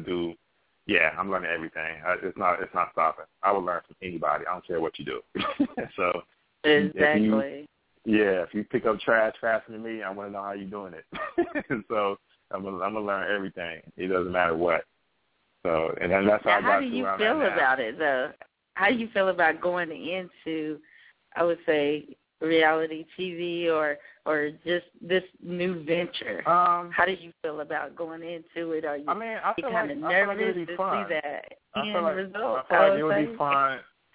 learning everything. It's not stopping. I will learn from anybody. I don't care what you do. So exactly. If you pick up trash faster than me, I want to know how you're doing it. So I'm gonna learn everything. It doesn't matter what. So and then that's how I got to How do you feel about it though? How do you feel about going into, I would say, reality TV or just this new venture? How do you feel about going into it? Are you kind of nervous to see that end result? I feel like it would be fun.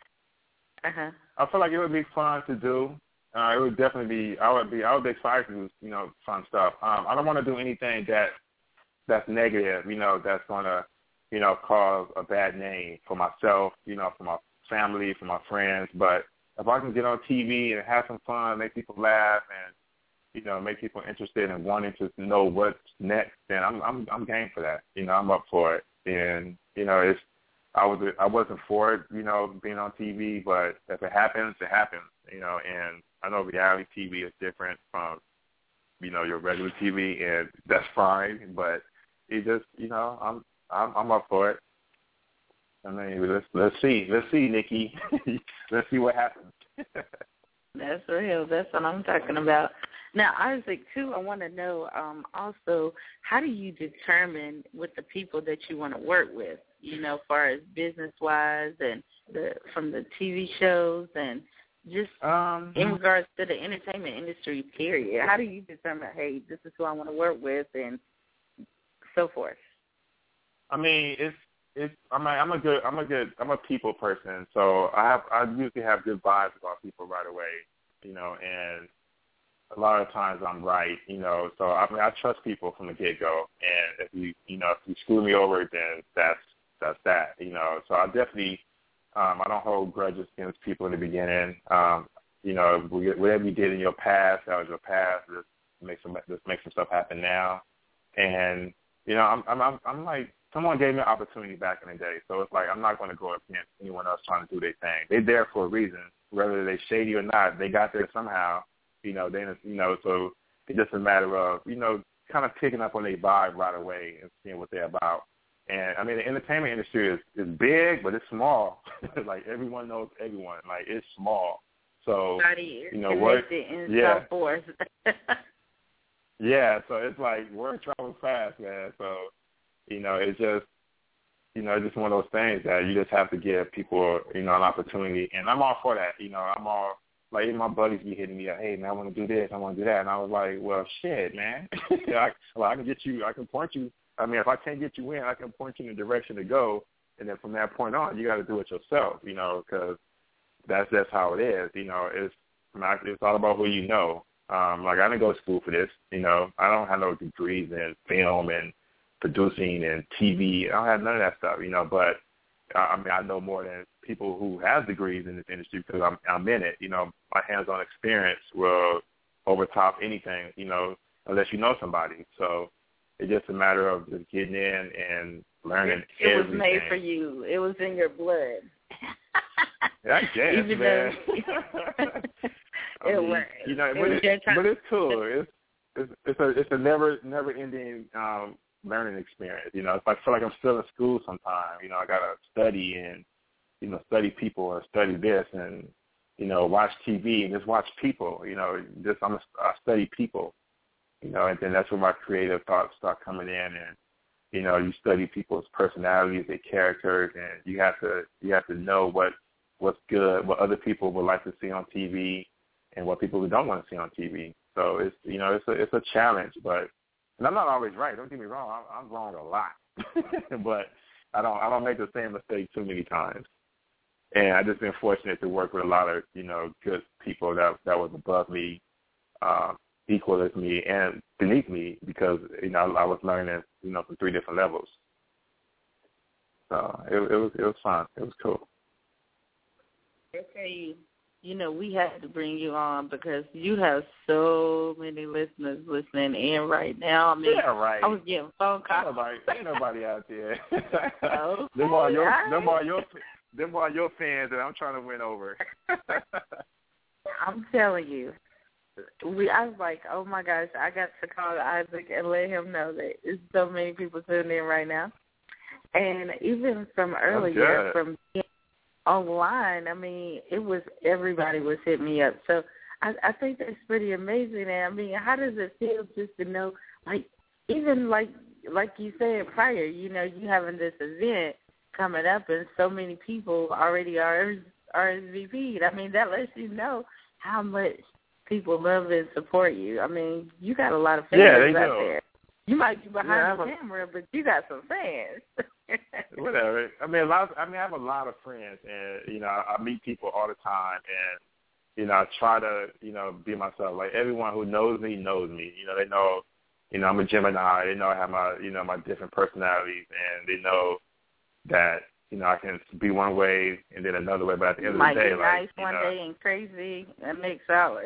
I feel like it would be fun to do. It would definitely be. I would be excited to do, fun stuff. I don't want to do anything that's negative. That's gonna, cause a bad name for myself. For my family, for my friends. But if I can get on TV and have some fun, make people laugh, and make people interested and wanting to know what's next, then I'm game for that. I'm up for it. And I wasn't for it, being on TV, but if it happens, it happens. And I know reality TV is different from, your regular TV, and that's fine. But it just, I'm up for it. I mean, let's see, Nikki. Let's see what happens. That's real. That's what I'm talking about. Now, Isaac, too, I want to know also, how do you determine with the people that you want to work with, as far as business-wise and from the TV shows and just in regards to the entertainment industry, period? How do you determine, hey, this is who I want to work with and so forth? I mean, I'm a people person, so I usually have good vibes about people right away, and a lot of times I'm right, so I trust people from the get-go, and if you screw me over, then that's that, so I definitely, I don't hold grudges against people in the beginning. Whatever you did in your past, that was your past. Let's make some stuff happen now, and I'm like, someone gave me an opportunity back in the day, so it's like I'm not going to go against anyone else trying to do their thing. They're there for a reason, whether they're shady or not. They got there somehow, so it's just a matter of, kind of picking up on their vibe right away and seeing what they're about. And, I mean, the entertainment industry is big, but it's small. Like, everyone knows everyone. Like, it's small. So, what? So forth. Yeah, so it's like word travels fast, man. So, it's just, it's just one of those things that you just have to give people, an opportunity. And I'm all for that. I'm all, like, even my buddies be hitting me up, hey, man, I want to do this, I want to do that. And I was like, well, shit, man. I can get you, I can point you. I mean, if I can't get you in, I can point you in the direction to go. And then from that point on, you got to do it yourself, because that's how it is. It's all about who you know. Like, I didn't go to school for this. I don't have no degrees in film and producing and TV. I don't have none of that stuff, but I mean, I know more than people who have degrees in this industry because I'm in it. My hands-on experience will overtop anything, unless you know somebody. So it's just a matter of just getting in and learning everything. It was made for you. It was in your blood. I guess, man. It was. But it's cool. It's a never-ending learning experience. I feel like I'm still in school sometimes. I gotta study and study people or study this and watch TV and just watch people. I study people. And then that's where my creative thoughts start coming in, and you study people's personalities, their characters, and you have to know what's good, what other people would like to see on TV, and what people don't want to see on TV. So it's a challenge, and I'm not always right. Don't get me wrong. I'm wrong a lot, but I don't make the same mistake too many times. And I've just been fortunate to work with a lot of good people that was above me, equal as me, and beneath me because I was learning from 3 different levels. So it was fun. It was cool. Okay. We had to bring you on because you have so many listeners listening in right now. I mean, yeah, right. I was getting phone calls. Ain't nobody out there. Okay, them are your fans that I'm trying to win over. I'm telling you. I was like, oh, my gosh, I got to call Isaac and let him know that there's so many people tuning in right now. And even from earlier, from online, I mean, everybody was hitting me up. So I think that's pretty amazing. And I mean, how does it feel just to know, even like you said prior, you having this event coming up and so many people already are RSVP'd. I mean, that lets you know how much people love and support you. I mean, you got a lot of fans out there. You might be behind the camera, but you got some fans. Whatever. I mean, I have a lot of friends, and I meet people all the time, and I try to be myself. Like everyone who knows me knows me. They know I'm a Gemini. They know I have my my different personalities, and they know that I can be one way and then another way. But at the end of the day, be nice one day and crazy and next out.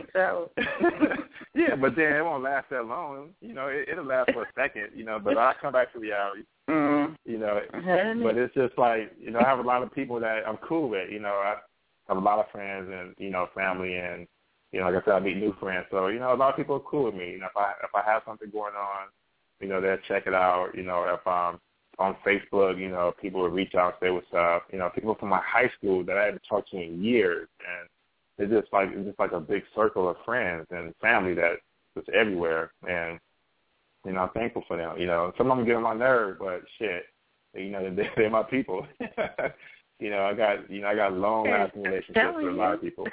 Yeah, but then it won't last that long. It'll last for a second. But I come back to reality. Mm-hmm. But it's just like I have a lot of people that I'm cool with. I have a lot of friends and family, and like I said, I meet new friends. So a lot of people are cool with me. If I have something going on, they'll check it out. If I'm on Facebook, people will reach out and say what's up. People from my high school that I haven't talked to in years, and it's just like a big circle of friends and family that's just everywhere. And I'm thankful for them. Some of them get on my nerve, but shit, they're my people. I got long-lasting relationships with a lot of people.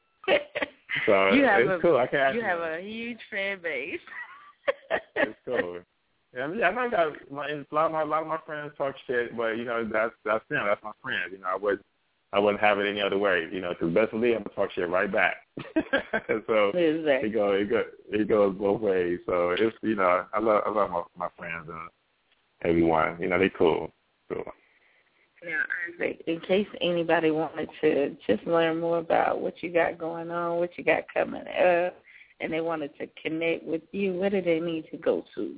So it's cool. You have a huge fan base. It's cool. Yeah, I know a lot of my friends talk shit, but that's them. That's my friends. I wouldn't have it any other way. Because best believe I'm gonna talk shit right back. So exactly. it goes both ways. So it's I love my friends and everyone. They cool. Now, Isaac, in case anybody wanted to just learn more about what you got going on, what you got coming up, and they wanted to connect with you, where do they need to go to?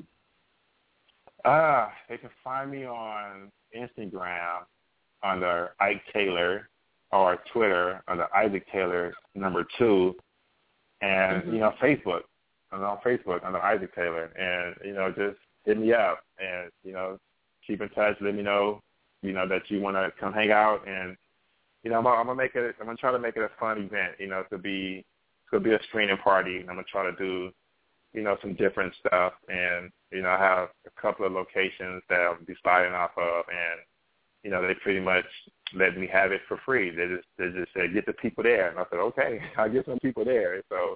They can find me on Instagram under Ike Taylor, or Twitter under Isaac Taylor 2, and Facebook. I'm on Facebook under Isaac Taylor, and just hit me up and keep in touch. Let me know that you want to come hang out, and I'm gonna try to make it a fun event. It's gonna be a screening party. I'm gonna try to do some different stuff, and I have a couple of locations that I'll be starting off of, and they pretty much let me have it for free. They just said, get the people there, and I said, okay, I'll get some people there. So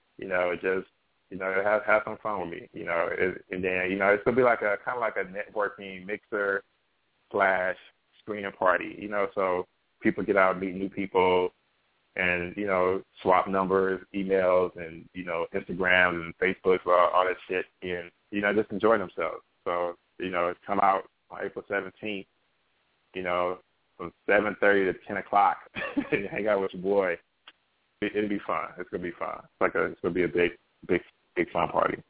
have some fun with me, and then it's gonna be like a kind of like a networking mixer / screening party, so people get out and meet new people. And, swap numbers, emails, and, Instagram and Facebook, all that shit, and, just enjoy themselves. So It's come out on April 17th. From 7:30 to 10 o'clock. Hang out with your boy. It'll be fun. It's gonna be fun. It's gonna be a big fun party.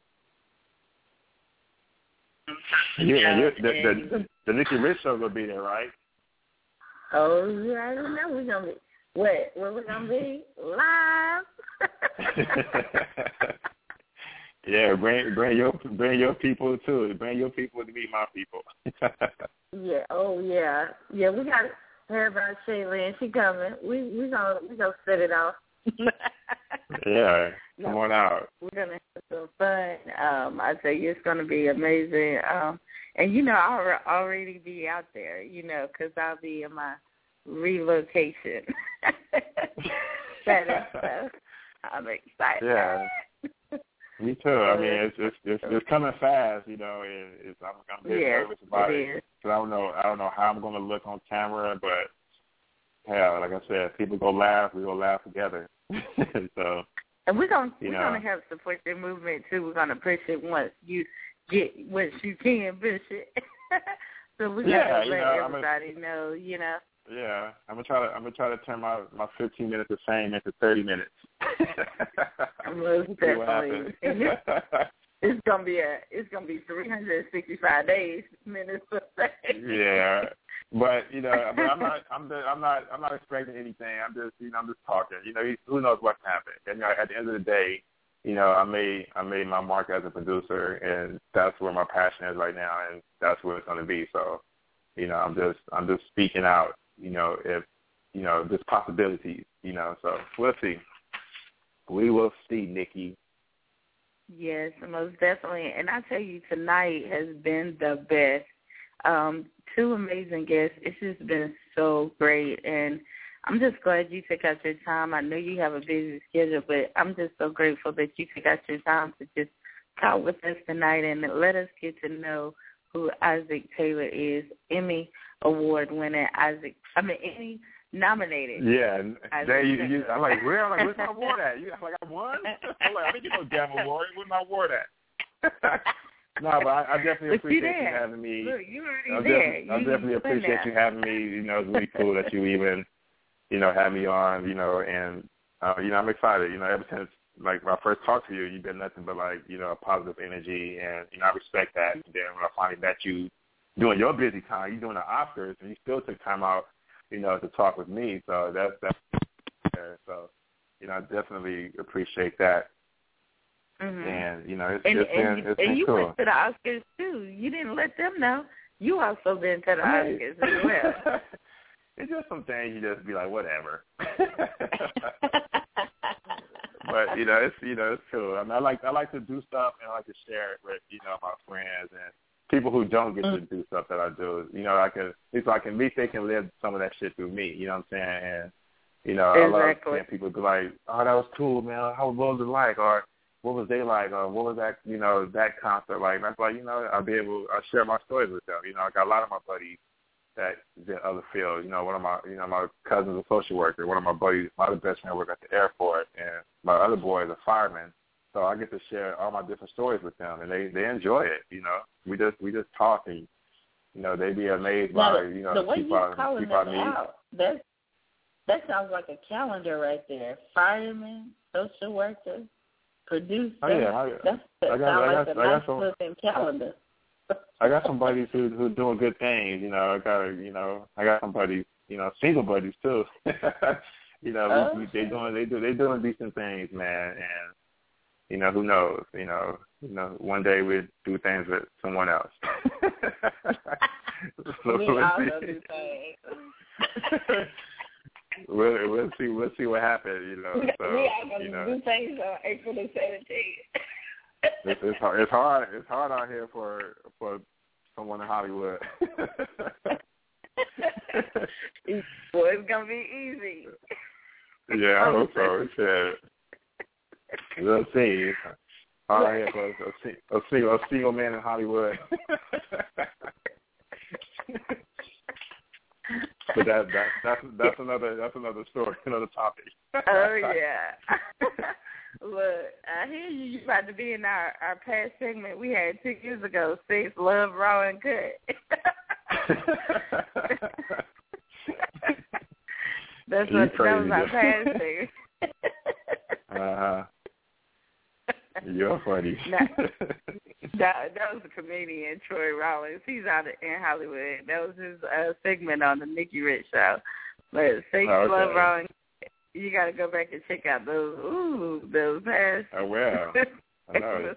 The Nikki Rich show will be there, right? Oh yeah, I don't know. We're gonna be what we're gonna be live. Yeah, bring your people too. Bring your people to meet my people. Yeah. Oh yeah. Yeah. We got to have our Shayla, and she coming. We gonna set it off. Yeah. Come on out. We're gonna have some fun. I tell you, it's gonna be amazing. And I'll already be out there. Because I'll be in my relocation. I'm excited. Yeah. Me too. I mean, it's coming fast, I'm getting nervous about it. Cause I don't know how I'm going to look on camera, but hell, like I said, people go laugh, we go laugh together. So. And we're gonna have to push the movement too. We're gonna push it once you can push it. So we're gonna let everybody know. Yeah, I'm gonna try to turn my 15 minutes of fame into 30 minutes. Most definitely. It's gonna be 365 days, minutes of fame. Yeah, but I'm not expecting anything. I'm just talking. Who knows what can happen? And at the end of the day, I made my mark as a producer, and that's where my passion is right now, and that's where it's gonna be. So, I'm just speaking out. If there's possibilities. So we'll see. We will see, Nikki. Yes, most definitely. And I tell you, tonight has been the best. 2 amazing guests. It's just been so great. And I'm just glad you took out your time. I know you have a busy schedule, but I'm just so grateful that you took out your time to just talk with us tonight and let us get to know who Isaac Taylor is, Emmy Award-winning Emmy nominated. Yeah, I'm like, where's my award at? I'm like, I won? I'm like, I didn't get no damn award. Where's my award at? No, but I definitely appreciate you having me. Look, you already there. I definitely appreciate you having me. It's really cool that you even, had me on, and, I'm excited. Ever since, when I first talked to you, you've been nothing but, a positive energy, and, I respect that. And then when I finally met you doing your busy time, you're doing the Oscars, and you still took time out, to talk with me. So that's so, I definitely appreciate that. Mm-hmm. And, it's been you cool. went to the Oscars, too. You didn't let them know. You also been to the Oscars as well. It's just some things you just be like, whatever. But, it's cool. I mean, I like to do stuff, and I like to share it with, my friends and people who don't get to do stuff that I do. At least they can live some of that shit through me. You know what I'm saying? And, I love seeing people be like, oh, that was cool, man. What was it like? Or what was they like? Or what was that, that concert like? And that's like, I'll share my stories with them. I got a lot of my buddies that is in other fields. One of my cousin's a social worker. One of my buddies, my other best friend worked at the airport, and my other boy is a fireman. So I get to share all my different stories with them, and they enjoy it. We just talk, and they be amazed by the way you're calling them out. That sounds like a calendar right there. Fireman, social worker, producer. Oh yeah, that sounds like a nice looking calendar. I got some buddies who doing good things. I got some buddies, single buddies too. They doing decent things, man. And who knows? One day we'll do things with someone else. We also do things. We'll see what happens. So, we are going to do things on April the 17th. It's hard out here for someone in Hollywood. Well, it's gonna be easy. Yeah, I hope so. We'll see. All right, for a single man in Hollywood. But that's another story, another topic. Oh yeah. Look, I hear you. You about to be in our past segment we had 2 years ago. Sex, Love, Raw, and Cut. That was our past segment. You're funny. That was a comedian, Troy Rollins. He's out in Hollywood. That was his segment on the Nikki Rich Show. But Sex, Love, Raw, and you got to go back and check out those past. Oh, well. I know.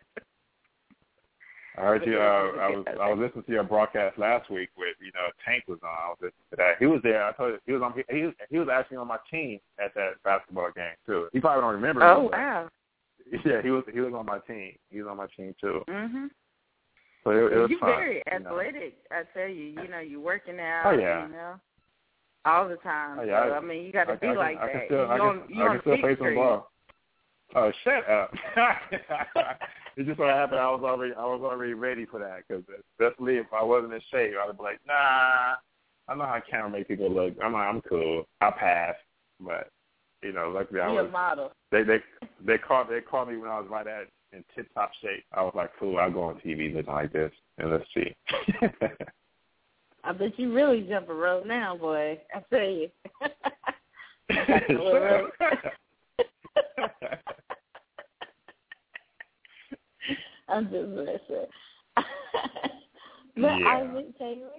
I heard you. I was listening to your broadcast last week with Tank was on. I was listening to that. He was there. I told you he was on. He was actually on my team at that basketball game too. He probably don't remember. Oh wow. Yeah, he was on my team. He was on my team too. Mhm. So it was You're fun. very athletic. I tell you. You're working out. Oh yeah. All the time. Oh, yeah. So, I mean, you got to be like that. I can still play some ball. Oh, shut up! It just so happened I was already ready for that because especially if I wasn't in shape, I'd be like, nah, I know how camera make people look. I'm cool. I'll pass. But luckily I was. You're a model. They called me when I was right at in tip top shape. I was like, cool. I'll go on TV looking like this and let's see. I bet you really jump a rope now, boy. I tell you. I'm just messing. But I would tell you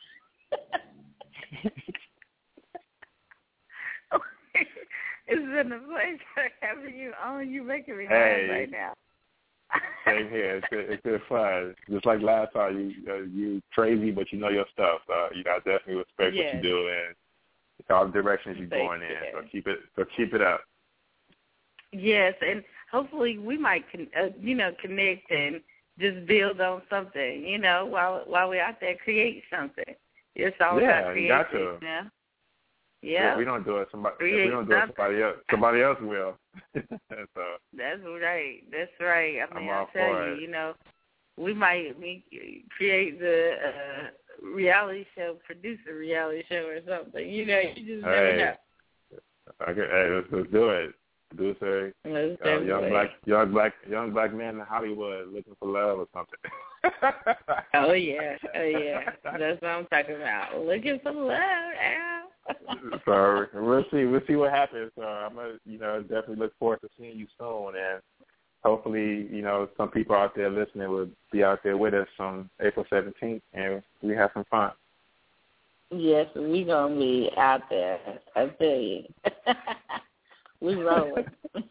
it's been a pleasure having you on. You making me laugh right now. Same here. It's been fun. Just like last time, you crazy, but you know your stuff. I definitely respect what you do and all the directions you're going in. So keep it up. Yes, and hopefully we might, connect and just build on something. While we're out there, create something. It's all about creating. You got to. Yeah. If we don't do it, somebody else will. So, That's right. I mean, I'll tell you, we might create the reality show, produce a reality show or something. You just never know. Okay, let's do it. Producer, young black man in Hollywood looking for love or something. Oh yeah. That's what I'm talking about. Looking for love. So we'll see what happens. So I'm gonna, definitely look forward to seeing you soon, and hopefully, some people out there listening will be out there with us on April 17th, and we have some fun. Yes, we're gonna be out there. I tell you. We rolling.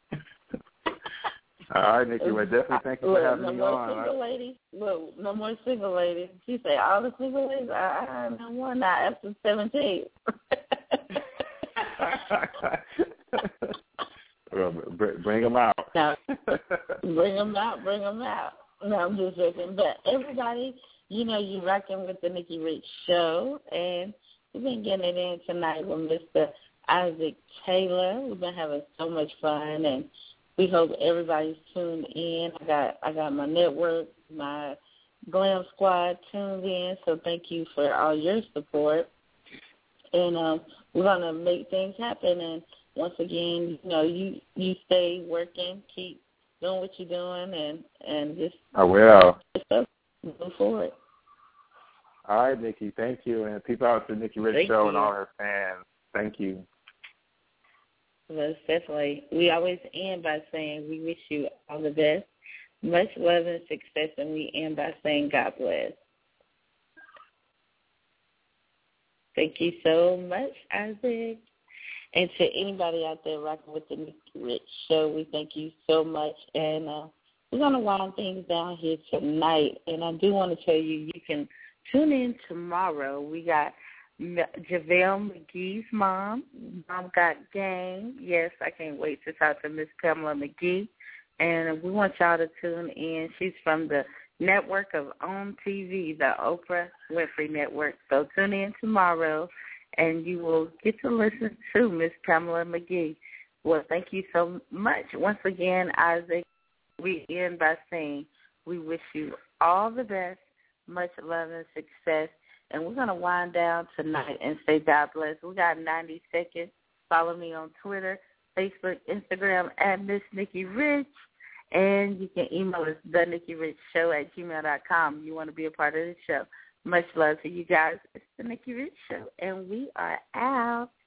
All right, Nikki. Well, definitely thank you for having me on. No more single ladies. She say all the single ladies. I know one now after 17. Well, bring them out. No, bring them out. No, I'm just joking. But everybody, you're rocking with the Nikki Rich Show, and we've been getting it in tonight with Mr. Isaac Taylor. We've been having so much fun, and we hope everybody's tuned in. I got my network, my Glam Squad tuned in, so thank you for all your support. And we're going to make things happen. And once again, you stay working, keep doing what you're doing, and just I will. Move forward. All right, Nikki. Thank you. And people out to Nikki Rich Show and all her fans. Thank you. Most definitely. We always end by saying we wish you all the best, much love and success, and we end by saying God bless. Thank you so much, Isaac. And to anybody out there rocking with the Nikki Rich Show, we thank you so much. And we're going to wind things down here tonight. And I do want to tell you, you can tune in tomorrow. We got JaVale McGee's mom. Mom got game. Yes, I can't wait to talk to Miss Pamela McGee. And we want y'all to tune in. She's from the network of OWN TV, the Oprah Winfrey Network. So tune in tomorrow, and you will get to listen to Miss Pamela McGee. Well, thank you so much. Once again, Isaac, we end by saying we wish you all the best, much love and success. And we're going to wind down tonight and say God bless. We got 90 seconds. Follow me on Twitter, Facebook, Instagram at Miss Nikki Rich. And you can email us, theNikkiRichShow@gmail.com. You want to be a part of the show. Much love to you guys. It's the Nikki Rich Show, and we are out.